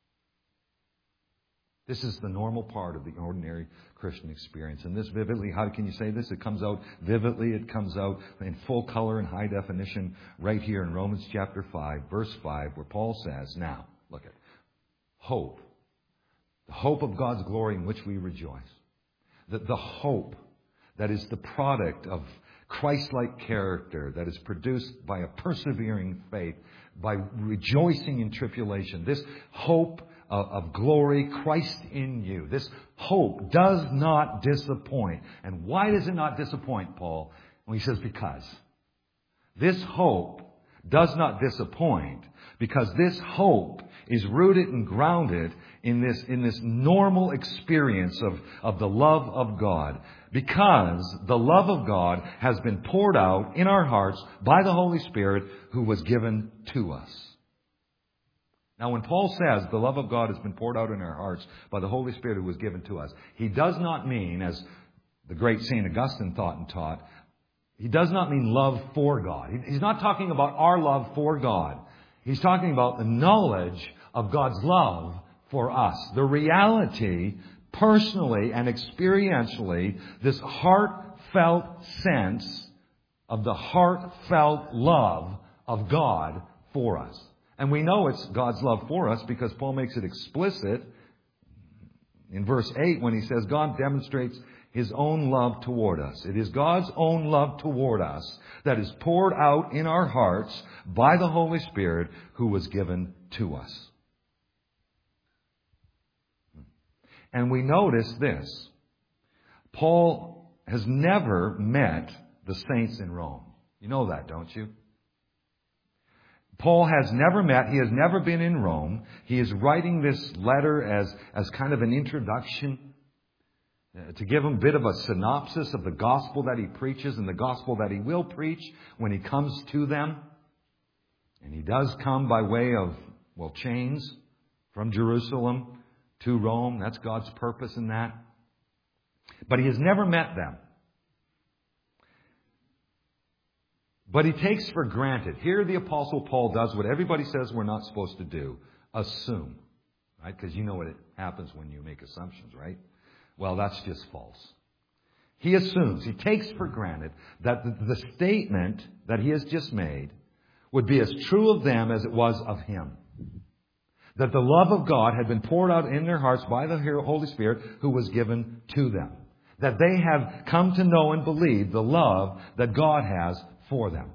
This is the normal part of the ordinary Christian experience. And this vividly, how can you say this? It comes out vividly. It comes out in full color and high definition right here in Romans chapter 5, verse 5, where Paul says, now, look at hope. The hope of God's glory in which we rejoice. The hope that is the product of Christ-like character that is produced by a persevering faith, by rejoicing in tribulation. This hope of glory, Christ in you. This hope does not disappoint. And why does it not disappoint, Paul? Well, he says because. This hope does not disappoint because this hope is rooted and grounded in this normal experience of the love of God. Because the love of God has been poured out in our hearts by the Holy Spirit who was given to us. Now, when Paul says the love of God has been poured out in our hearts by the Holy Spirit who was given to us, he does not mean, as the great St. Augustine thought and taught, he does not mean love for God. He's not talking about our love for God. He's talking about the knowledge of God's love for us. The reality, personally and experientially, this heartfelt sense of the heartfelt love of God for us. And we know it's God's love for us because Paul makes it explicit in verse 8 when he says God demonstrates His own love toward us. It is God's own love toward us that is poured out in our hearts by the Holy Spirit who was given to us. And we notice this. Paul has never met the saints in Rome. You know that, don't you? Paul has never met, he has never been in Rome. He is writing this letter as kind of an introduction to give him a bit of a synopsis of the gospel that he preaches and the gospel that he will preach when he comes to them. And he does come by way of, chains from Jerusalem to Rome. That's God's purpose in that. But he has never met them. But he takes for granted. Here the Apostle Paul does what everybody says we're not supposed to do. Assume. Right? Because you know what happens when you make assumptions, right? Well, that's just false. He assumes, he takes for granted that the statement that he has just made would be as true of them as it was of him. That the love of God had been poured out in their hearts by the Holy Spirit who was given to them. That they have come to know and believe the love that God has for them.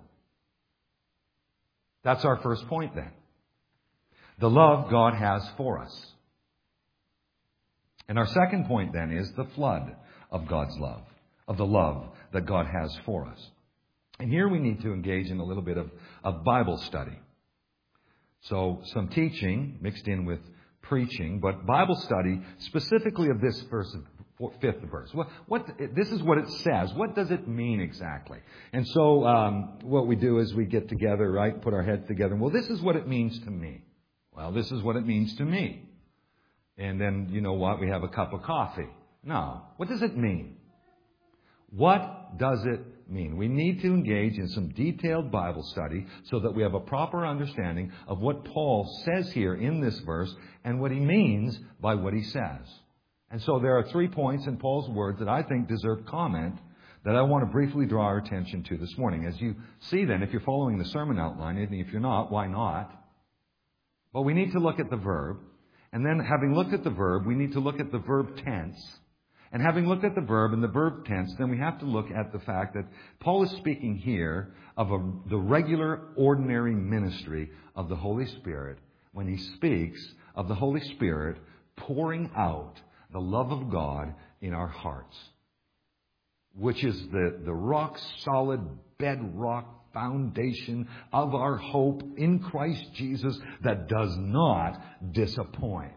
That's our first point then. The love God has for us. And our second point then is the flood of God's love, of the love that God has for us. And here we need to engage in a little bit of Bible study. So some teaching mixed in with preaching, but Bible study specifically of this verse, fifth verse. This is what it says. What does it mean exactly? And so what we do is we get together, right, put our heads together. Well, this is what it means to me. Well, this is what it means to me. And then, you know what, we have a cup of coffee. No. What does it mean? What does it mean? We need to engage in some detailed Bible study so that we have a proper understanding of what Paul says here in this verse and what he means by what he says. And so there are 3 points in Paul's words that I think deserve comment that I want to briefly draw our attention to this morning. As you see then, if you're following the sermon outline, and if you're not, why not? But we need to look at the verb. And then having looked at the verb, we need to look at the verb tense. And having looked at the verb and the verb tense, then we have to look at the fact that Paul is speaking here of the regular, ordinary ministry of the Holy Spirit when he speaks of the Holy Spirit pouring out the love of God in our hearts, which is the rock-solid bedrock foundation of our hope in Christ Jesus that does not disappoint.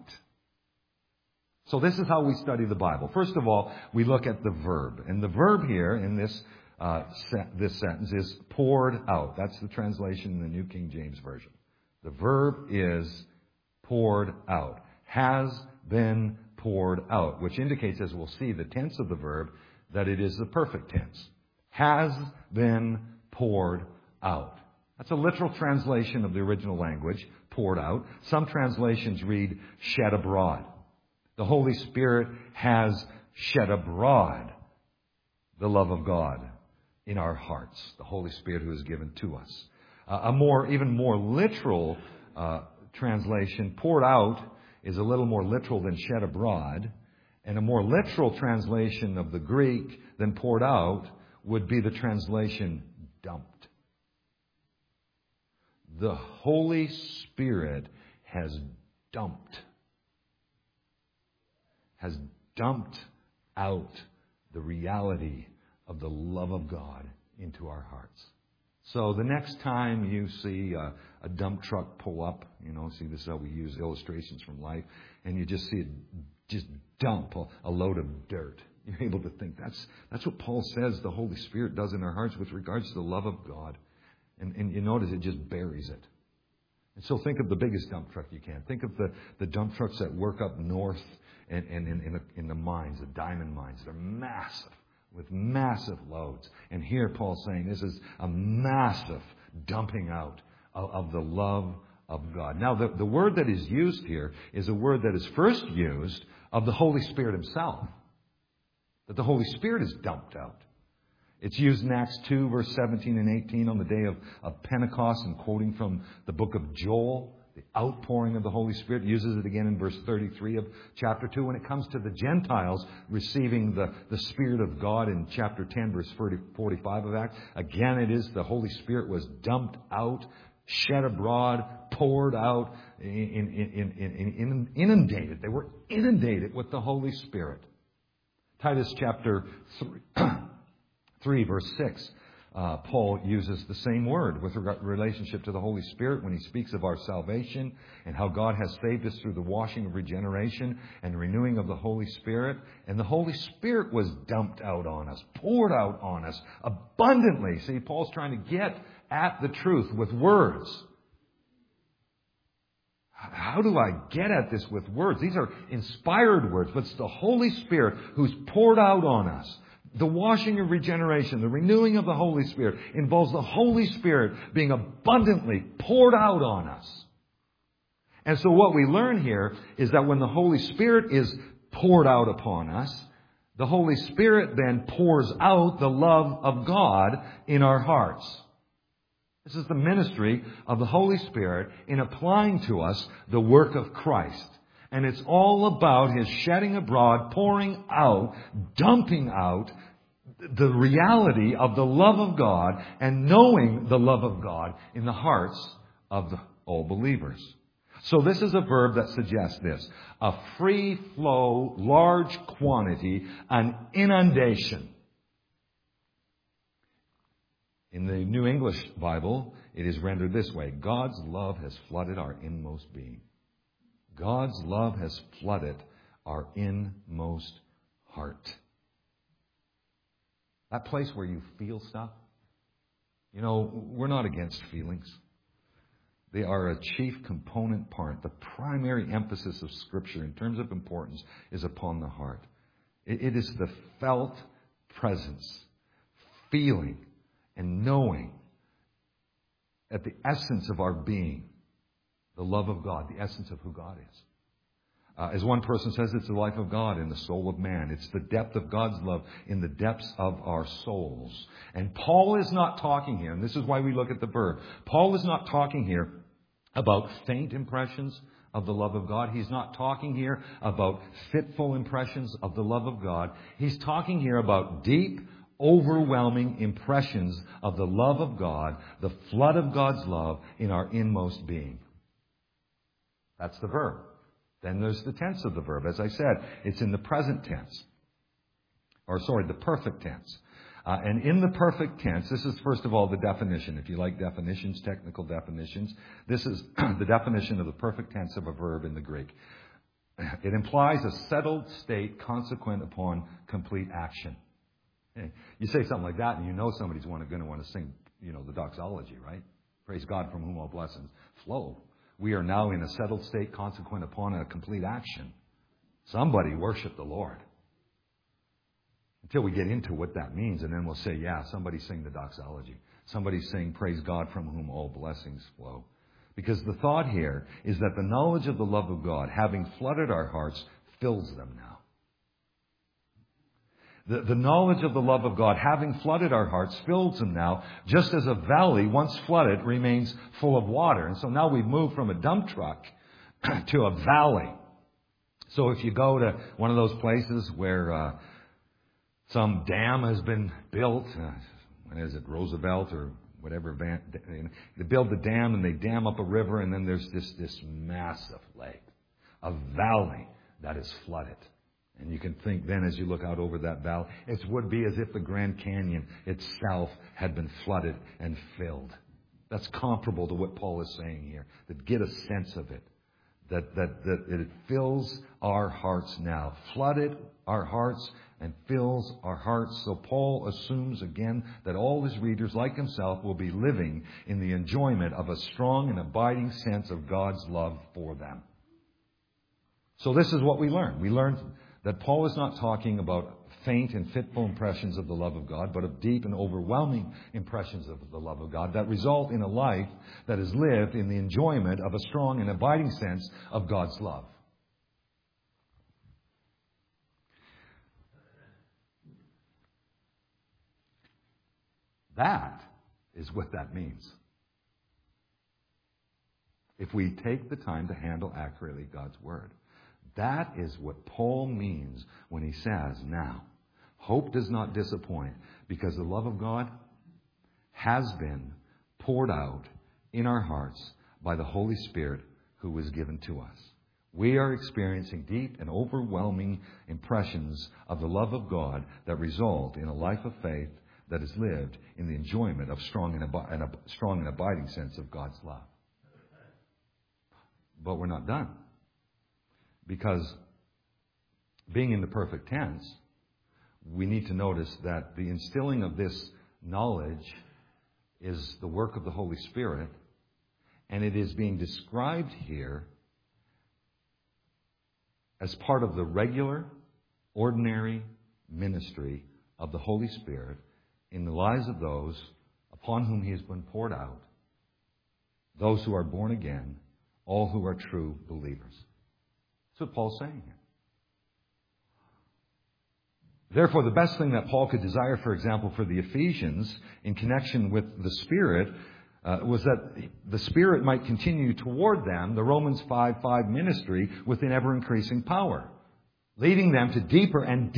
So this is how we study the Bible. First of all, we look at the verb. And the verb here in this this sentence is poured out. That's the translation in the New King James Version. The verb is poured out. Has been poured out, which indicates, as we'll see, the tense of the verb, that it is the perfect tense. Has been poured out. That's a literal translation of the original language, poured out. Some translations read shed abroad. The Holy Spirit has shed abroad the love of God in our hearts. The Holy Spirit who is given to us. Even more literal translation, poured out, is a little more literal than shed abroad. And a more literal translation of the Greek than poured out would be the translation dumped. The Holy Spirit has dumped out the reality of the love of God into our hearts. So the next time you see a dump truck pull up, see, this is how we use illustrations from life, and you just see it just dump a load of dirt. You're able to think that's what Paul says the Holy Spirit does in our hearts with regards to the love of God. And you notice it just buries it. And so think of the biggest dump truck you can. Think of the dump trucks that work up north and in the mines, the diamond mines. They're massive, with massive loads. And here Paul's saying this is a massive dumping out of the love of God. Now, the word that is used here is a word that is first used of the Holy Spirit himself. That the Holy Spirit is dumped out. It's used in Acts 2, verse 17 and 18 on the day of Pentecost, and quoting from the book of Joel, the outpouring of the Holy Spirit. Uses it again in verse 33 of chapter 2 when it comes to the Gentiles receiving the Spirit of God in chapter 10, verse 45 of Acts. Again, it is the Holy Spirit was dumped out, shed abroad, poured out, inundated. They were inundated with the Holy Spirit. Titus chapter 3, verse 6, Paul uses the same word with relationship to the Holy Spirit when he speaks of our salvation and how God has saved us through the washing of regeneration and renewing of the Holy Spirit. And the Holy Spirit was dumped out on us, poured out on us abundantly. See, Paul's trying to get at the truth with words. How do I get at this with words? These are inspired words, but it's the Holy Spirit who's poured out on us. The washing of regeneration, the renewing of the Holy Spirit involves the Holy Spirit being abundantly poured out on us. And so what we learn here is that when the Holy Spirit is poured out upon us, the Holy Spirit then pours out the love of God in our hearts. This is the ministry of the Holy Spirit in applying to us the work of Christ. And it's all about His shedding abroad, pouring out, dumping out the reality of the love of God and knowing the love of God in the hearts of all believers. So this is a verb that suggests this: a free flow, large quantity, an inundation. In the New English Bible, it is rendered this way: God's love has flooded our inmost being. God's love has flooded our inmost heart. That place where you feel stuff. We're not against feelings. They are a chief component part. The primary emphasis of Scripture in terms of importance is upon the heart. It is the felt presence, feeling, and knowing at the essence of our being, the love of God, the essence of who God is. As one person says, it's the life of God in the soul of man. It's the depth of God's love in the depths of our souls. And Paul is not talking here, and this is why we look at the verb. Paul is not talking here about faint impressions of the love of God. He's not talking here about fitful impressions of the love of God. He's talking here about deep, overwhelming impressions of the love of God, the flood of God's love in our inmost being. That's the verb. Then there's the tense of the verb. As I said, it's in the present tense. The perfect tense. And in the perfect tense, this is first of all the definition. If you like definitions, technical definitions, this is the definition of the perfect tense of a verb in the Greek. It implies a settled state consequent upon complete action. You say something like that and you know somebody's going to want to sing, the doxology, right? Praise God from whom all blessings flow. We are now in a settled state consequent upon a complete action. Somebody worship the Lord. Until we get into what that means, and then we'll say, yeah, somebody sing the doxology. Somebody sing, praise God from whom all blessings flow. Because the thought here is that the knowledge of the love of God, having flooded our hearts, fills them now. The knowledge of the love of God, having flooded our hearts, fills them now, just as a valley, once flooded, remains full of water. And so now we've moved from a dump truck to a valley. So if you go to one of those places where some dam has been built, Roosevelt or whatever, they build the dam and they dam up a river, and then there's this massive lake, a valley that is flooded. And you can think then, as you look out over that valley, it would be as if the Grand Canyon itself had been flooded and filled. That's comparable to what Paul is saying here. That get a sense of it. That it fills our hearts now. Flooded our hearts and fills our hearts. So Paul assumes again that all his readers, like himself, will be living in the enjoyment of a strong and abiding sense of God's love for them. So this is what we learn. We learn that Paul is not talking about faint and fitful impressions of the love of God, but of deep and overwhelming impressions of the love of God that result in a life that is lived in the enjoyment of a strong and abiding sense of God's love. That is what that means. If we take the time to handle accurately God's Word. That is what Paul means when he says, now, hope does not disappoint because the love of God has been poured out in our hearts by the Holy Spirit who was given to us. We are experiencing deep and overwhelming impressions of the love of God that result in a life of faith that is lived in the enjoyment of strong and abiding sense of God's love. But we're not done. Because being in the perfect tense, we need to notice that the instilling of this knowledge is the work of the Holy Spirit, and it is being described here as part of the regular, ordinary ministry of the Holy Spirit in the lives of those upon whom He has been poured out, those who are born again, all who are true believers. That's what Paul's saying here. Therefore, the best thing that Paul could desire, for example, for the Ephesians in connection with the Spirit was that the Spirit might continue toward them the Romans 5:5 ministry with an ever-increasing power, leading them deeper and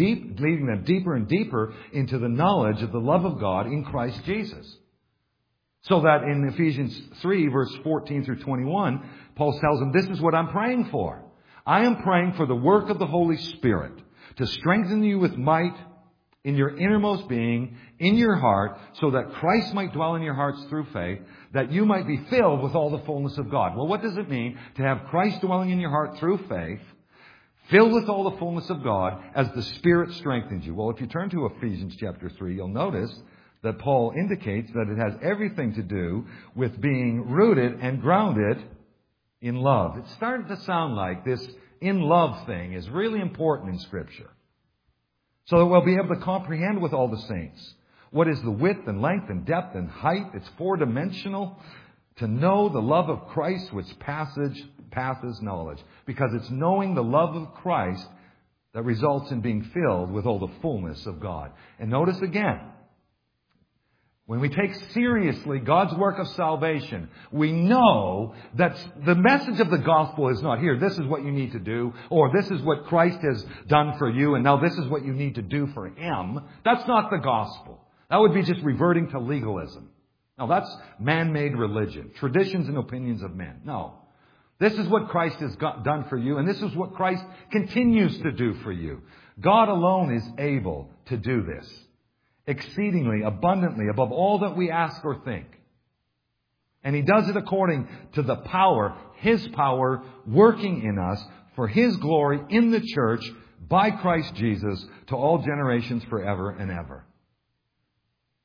deeper into the knowledge of the love of God in Christ Jesus. So that in Ephesians 3, verse 14 through 21, Paul tells them, this is what I'm praying for. I am praying for the work of the Holy Spirit to strengthen you with might in your innermost being, in your heart, so that Christ might dwell in your hearts through faith, that you might be filled with all the fullness of God. Well, what does it mean to have Christ dwelling in your heart through faith, filled with all the fullness of God, as the Spirit strengthens you? Well, if you turn to Ephesians chapter 3, you'll notice that Paul indicates that it has everything to do with being rooted and grounded in love. It's starting to sound like this in love thing is really important in Scripture. So that we'll be able to comprehend with all the saints what is the width and length and depth and height. It's four-dimensional. To know the love of Christ which passes knowledge. Because it's knowing the love of Christ that results in being filled with all the fullness of God. And notice again, when we take seriously God's work of salvation, we know that the message of the gospel is not here. This is what you need to do, or this is what Christ has done for you, and now this is what you need to do for Him. That's not the gospel. That would be just reverting to legalism. Now, that's man-made religion, traditions and opinions of men. No. This is what Christ has done for you, and this is what Christ continues to do for you. God alone is able to do this. Exceedingly, abundantly, above all that we ask or think. And He does it according to the power, His power, working in us for His glory in the church by Christ Jesus to all generations forever and ever.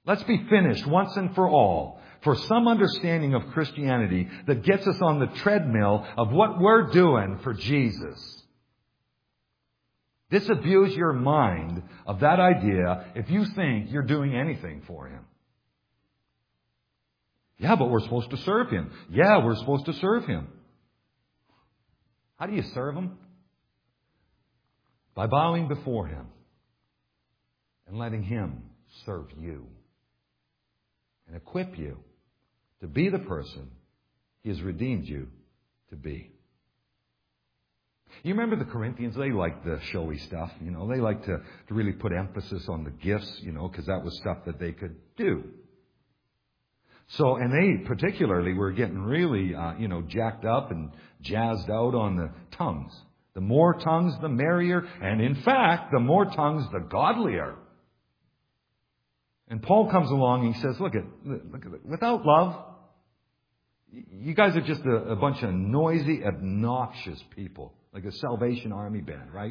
Let's be finished once and for all for some understanding of Christianity that gets us on the treadmill of what we're doing for Jesus. Disabuse your mind of that idea if you think you're doing anything for Him. Yeah, but we're supposed to serve Him. Yeah, we're supposed to serve Him. How do you serve Him? By bowing before Him and letting Him serve you and equip you to be the person He has redeemed you to be. You remember the Corinthians? They liked the showy stuff, They liked to really put emphasis on the gifts, because that was stuff that they could do. So, and they particularly were getting really, jacked up and jazzed out on the tongues. The more tongues, the merrier. And in fact, the more tongues, the godlier. And Paul comes along and he says, look at without love, you guys are just a bunch of noisy, obnoxious people. Like a Salvation Army band, right?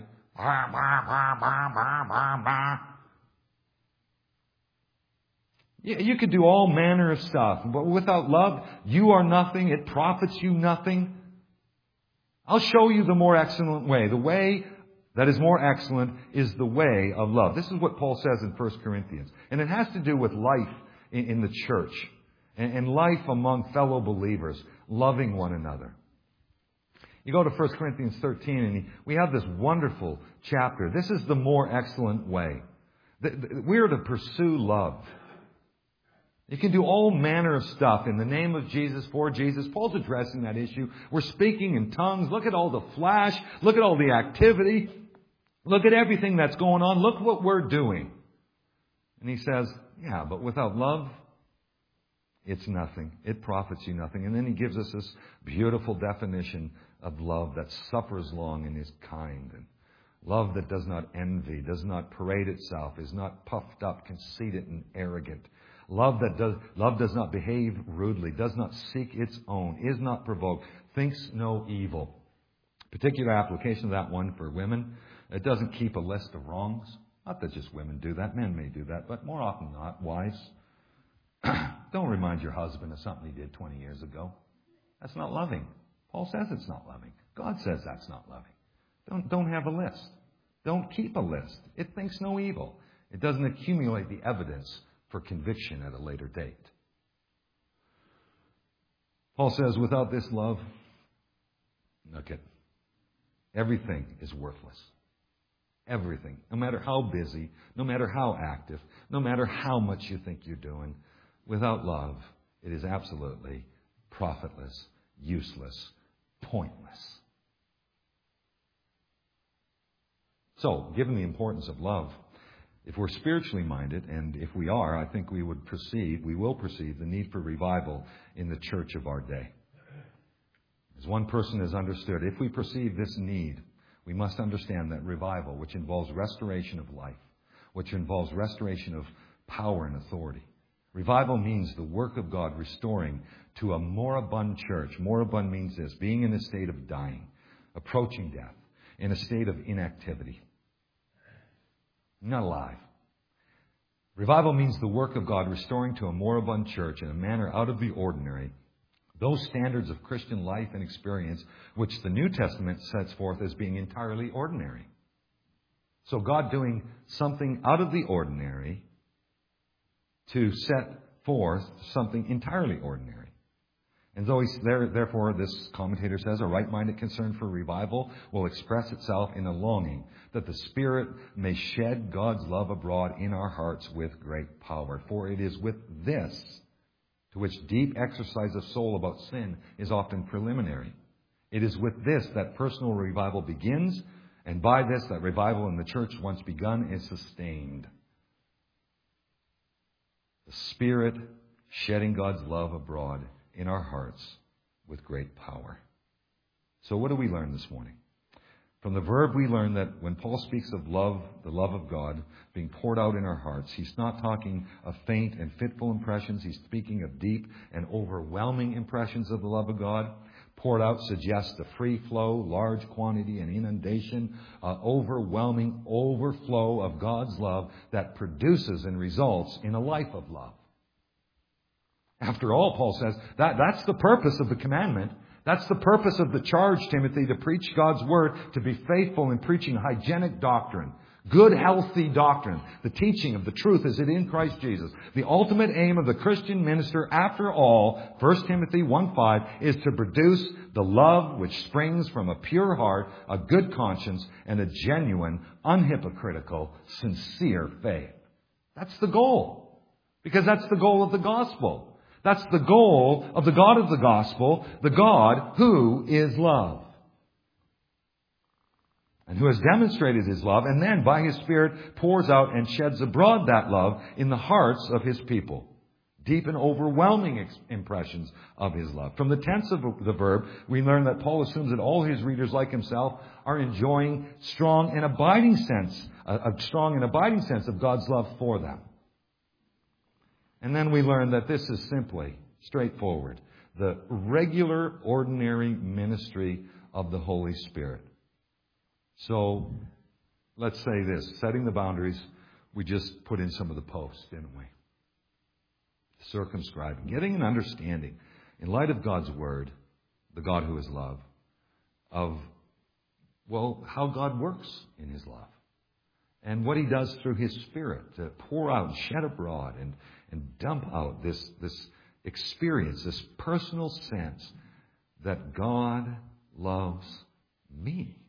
You could do all manner of stuff, but without love, you are nothing. It profits you nothing. I'll show you the more excellent way. The way that is more excellent is the way of love. This is what Paul says in 1 Corinthians. And it has to do with life in the church and life among fellow believers, loving one another. You go to 1 Corinthians 13 and we have this wonderful chapter. This is the more excellent way. We're to pursue love. You can do all manner of stuff in the name of Jesus, for Jesus. Paul's addressing that issue. We're speaking in tongues. Look at all the flash. Look at all the activity. Look at everything that's going on. Look what we're doing. And he says, yeah, but without love, it's nothing. It profits you nothing. And then he gives us this beautiful definition of love that suffers long and is kind. And love that does not envy, does not parade itself, is not puffed up, conceited, and arrogant. Love does not behave rudely, does not seek its own, is not provoked, thinks no evil. Particular application of that one for women. It doesn't keep a list of wrongs. Not that just women do that. Men may do that, but more often not. Wives, don't remind your husband of something he did 20 years ago. That's not loving. Paul says it's not loving. God says that's not loving. Don't have a list. Don't keep a list. It thinks no evil. It doesn't accumulate the evidence for conviction at a later date. Paul says, without this love, look at everything is worthless. Everything. No matter how busy, no matter how active, no matter how much you think you're doing, without love, it is absolutely profitless, useless, pointless. So, given the importance of love, if we're spiritually minded, and if we are, I think we will perceive the need for revival in the church of our day. As one person has understood, if we perceive this need, we must understand that revival, which involves restoration of life, which involves restoration of power and authority. Revival means the work of God restoring to a moribund church. Moribund means this, being in a state of dying, approaching death, in a state of inactivity. Not alive. Revival means the work of God restoring to a moribund church in a manner out of the ordinary those standards of Christian life and experience which the New Testament sets forth as being entirely ordinary. So God doing something out of the ordinary to set forth something entirely ordinary. And therefore, this commentator says, a right-minded concern for revival will express itself in a longing that the Spirit may shed God's love abroad in our hearts with great power. For it is with this, to which deep exercise of soul about sin is often preliminary. It is with this that personal revival begins, and by this that revival in the church once begun is sustained. The Spirit shedding God's love abroad in our hearts with great power. So what do we learn this morning? From the verb we learn that when Paul speaks of love, the love of God being poured out in our hearts, he's not talking of faint and fitful impressions. He's speaking of deep and overwhelming impressions of the love of God. Poured out suggests a free flow, large quantity, and inundation, overwhelming overflow of God's love that produces and results in a life of love. After all, Paul says, that's the purpose of the commandment. That's the purpose of the charge, Timothy, to preach God's word, to be faithful in preaching hygienic doctrine. Good, healthy doctrine. The teaching of the truth as it in Christ Jesus. The ultimate aim of the Christian minister, after all, 1 Timothy 1:5, is to produce the love which springs from a pure heart, a good conscience, and a genuine, unhypocritical, sincere faith. That's the goal. Because that's the goal of the gospel. That's the goal of the God of the gospel, the God who is love. And who has demonstrated His love, and then by His Spirit pours out and sheds abroad that love in the hearts of His people. Deep and overwhelming impressions of His love. From the tense of the verb, we learn that Paul assumes that all his readers, like himself, are enjoying a strong and abiding sense of God's love for them. And then we learn that this is simply, straightforward, the regular, ordinary ministry of the Holy Spirit. So, let's say this. Setting the boundaries, we just put in some of the posts, didn't we? Circumscribing. Getting an understanding, in light of God's Word, the God who is love, of, how God works in His love. And what He does through His Spirit to pour out, shed abroad, and dump out this experience, this personal sense that God loves me.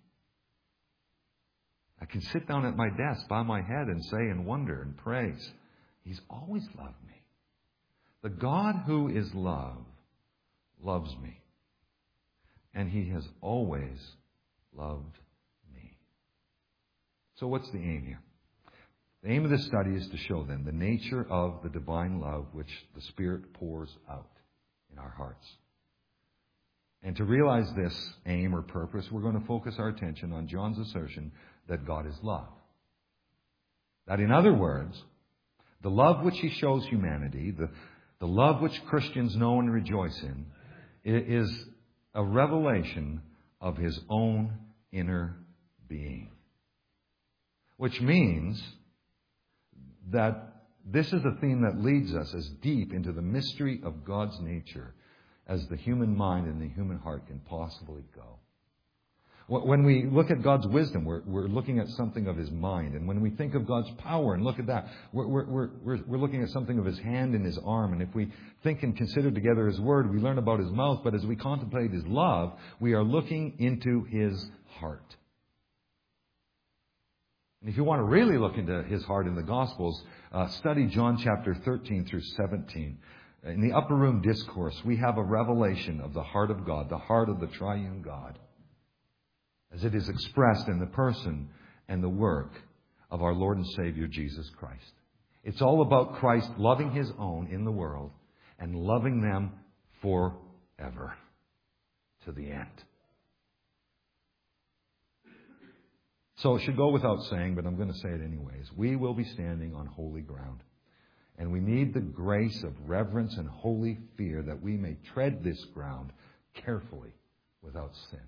I can sit down at my desk, bow my head, and say and wonder and praise, He's always loved me. The God who is love loves me. And He has always loved me. So what's the aim here? The aim of this study is to show then the nature of the divine love which the Spirit pours out in our hearts. And to realize this aim or purpose, we're going to focus our attention on John's assertion that God is love. That, in other words, the love which He shows humanity, the love which Christians know and rejoice in, is a revelation of His own inner being. Which means that this is a theme that leads us as deep into the mystery of God's nature as the human mind and the human heart can possibly go. When we look at God's wisdom, we're looking at something of His mind. And when we think of God's power and look at that, we're looking at something of His hand and His arm. And if we think and consider together His Word, we learn about His mouth. But as we contemplate His love, we are looking into His heart. And if you want to really look into His heart in the Gospels, study John chapter 13 through 17. In the upper room discourse, we have a revelation of the heart of God, the heart of the triune God, as it is expressed in the person and the work of our Lord and Savior, Jesus Christ. It's all about Christ loving His own in the world and loving them forever to the end. So it should go without saying, but I'm going to say it anyways. We will be standing on holy ground. And we need the grace of reverence and holy fear that we may tread this ground carefully without sin.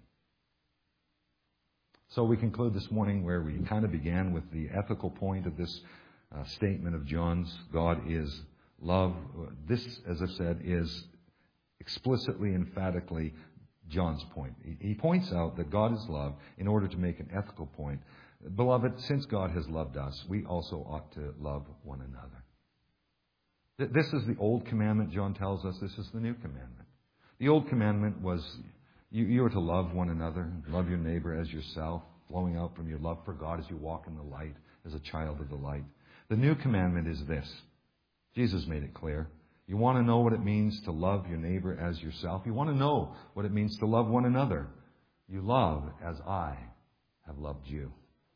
So we conclude this morning where we kind of began with the ethical point of this statement of John's. God is love. This, as I've said, is explicitly, emphatically John's point. He points out that God is love in order to make an ethical point. Beloved, since God has loved us, we also ought to love one another. This is the old commandment, John tells us. This is the new commandment. The old commandment was you are to love one another, love your neighbor as yourself, flowing out from your love for God as you walk in the light, as a child of the light. The new commandment is this. Jesus made it clear. You want to know what it means to love your neighbor as yourself? You want to know what it means to love one another? You love as I have loved you.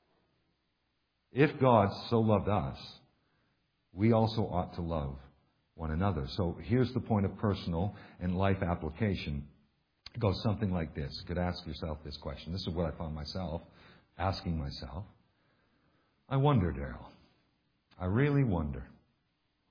If God so loved us, we also ought to love one another. So here's the point of personal and life application. It goes something like this. You could ask yourself this question. This is what I found myself asking myself. I wonder, Daryl. I really wonder.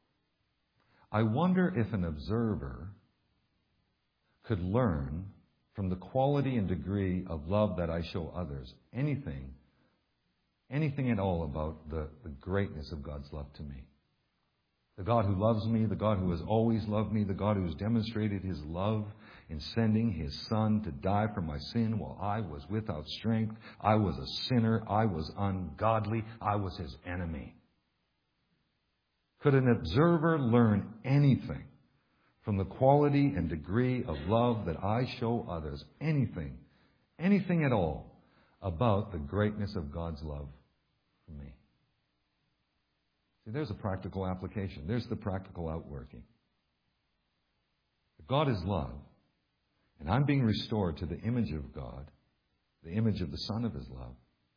I wonder if an observer could learn from the quality and degree of love that I show others, anything at all about the greatness of God's love to me. The God who loves me, the God who has always loved me, the God who has demonstrated His love in sending His Son to die for my sin while I was without strength. I was a sinner. I was ungodly. I was His enemy. Could an observer learn anything from the quality and degree of love that I show others? Anything at all about the greatness of God's love for me? See, there's a practical application. There's the practical outworking. If God is love, and I'm being restored to the image of God, the image of the Son of His love,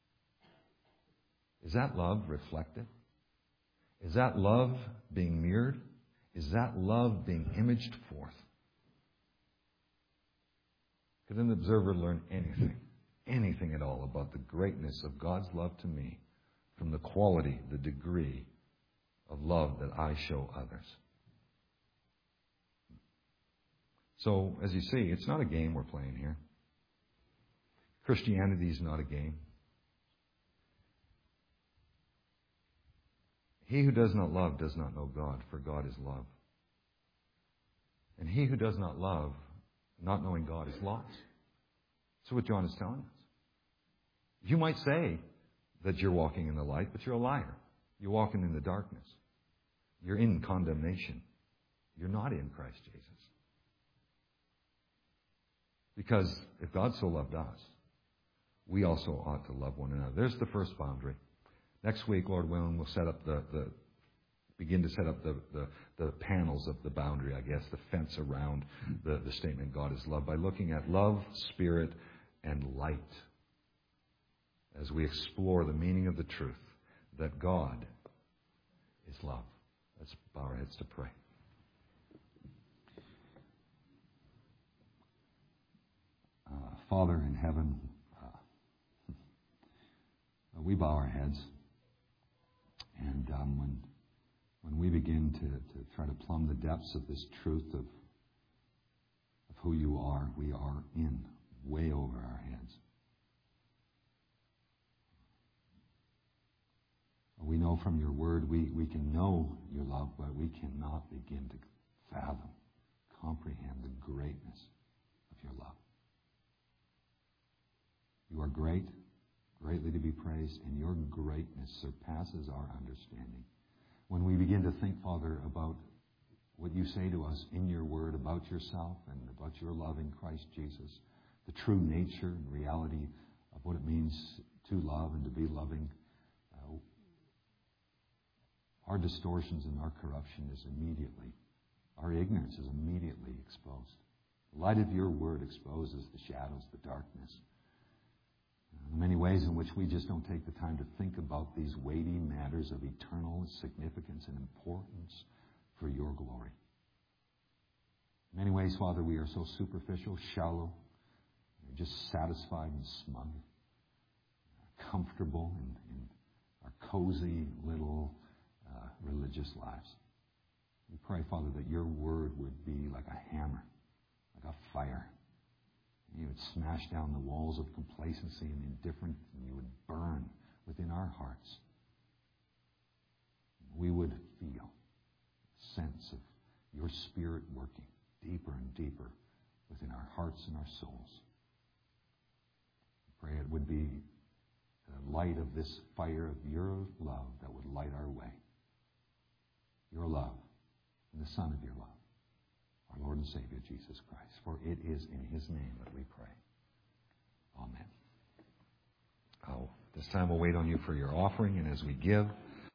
is that love reflected? Is that love being mirrored? Is that love being imaged forth? Could an observer learn anything at all about the greatness of God's love to me from the quality, the degree of love that I show others? So, as you see, it's not a game we're playing here. Christianity is not a game. He who does not love does not know God, for God is love. And he who does not love, not knowing God, is lost. That's what John is telling us. You might say that you're walking in the light, but you're a liar. You're walking in the darkness. You're in condemnation. You're not in Christ Jesus. Because if God so loved us, we also ought to love one another. There's the first boundary. Next week, Lord willing, we'll set up begin to set up the panels of the boundary, I guess, the fence around the statement God is love by looking at love, spirit, and light as we explore the meaning of the truth that God is love. Let's bow our heads to pray. Father in heaven, we bow our heads, and when we begin to try to plumb the depths of this truth of who you are, we are in way over our heads. We know from your word we can know your love, but we cannot begin to fathom, comprehend the greatness of your love. You are great, greatly to be praised, and your greatness surpasses our understanding. When we begin to think, Father, about what you say to us in your word about yourself and about your love in Christ Jesus, the true nature and reality of what it means to love and to be loving, our distortions and our corruption is immediately, our ignorance is immediately exposed. The light of your word exposes the shadows, the darkness. The many ways in which we just don't take the time to think about these weighty matters of eternal significance and importance for your glory. In many ways, Father, we are so superficial, shallow, just satisfied and smug, comfortable in our cozy little religious lives. We pray, Father, that your word would be like a hammer, like a fire. You would smash down the walls of complacency and indifference, and you would burn within our hearts. We would feel a sense of your Spirit working deeper and deeper within our hearts and our souls. I pray it would be the light of this fire of your love that would light our way. Your love and the Son of your love, our Lord and Savior, Jesus Christ. For it is in his name that we pray. Amen. This time we'll wait on you for your offering, and as we give,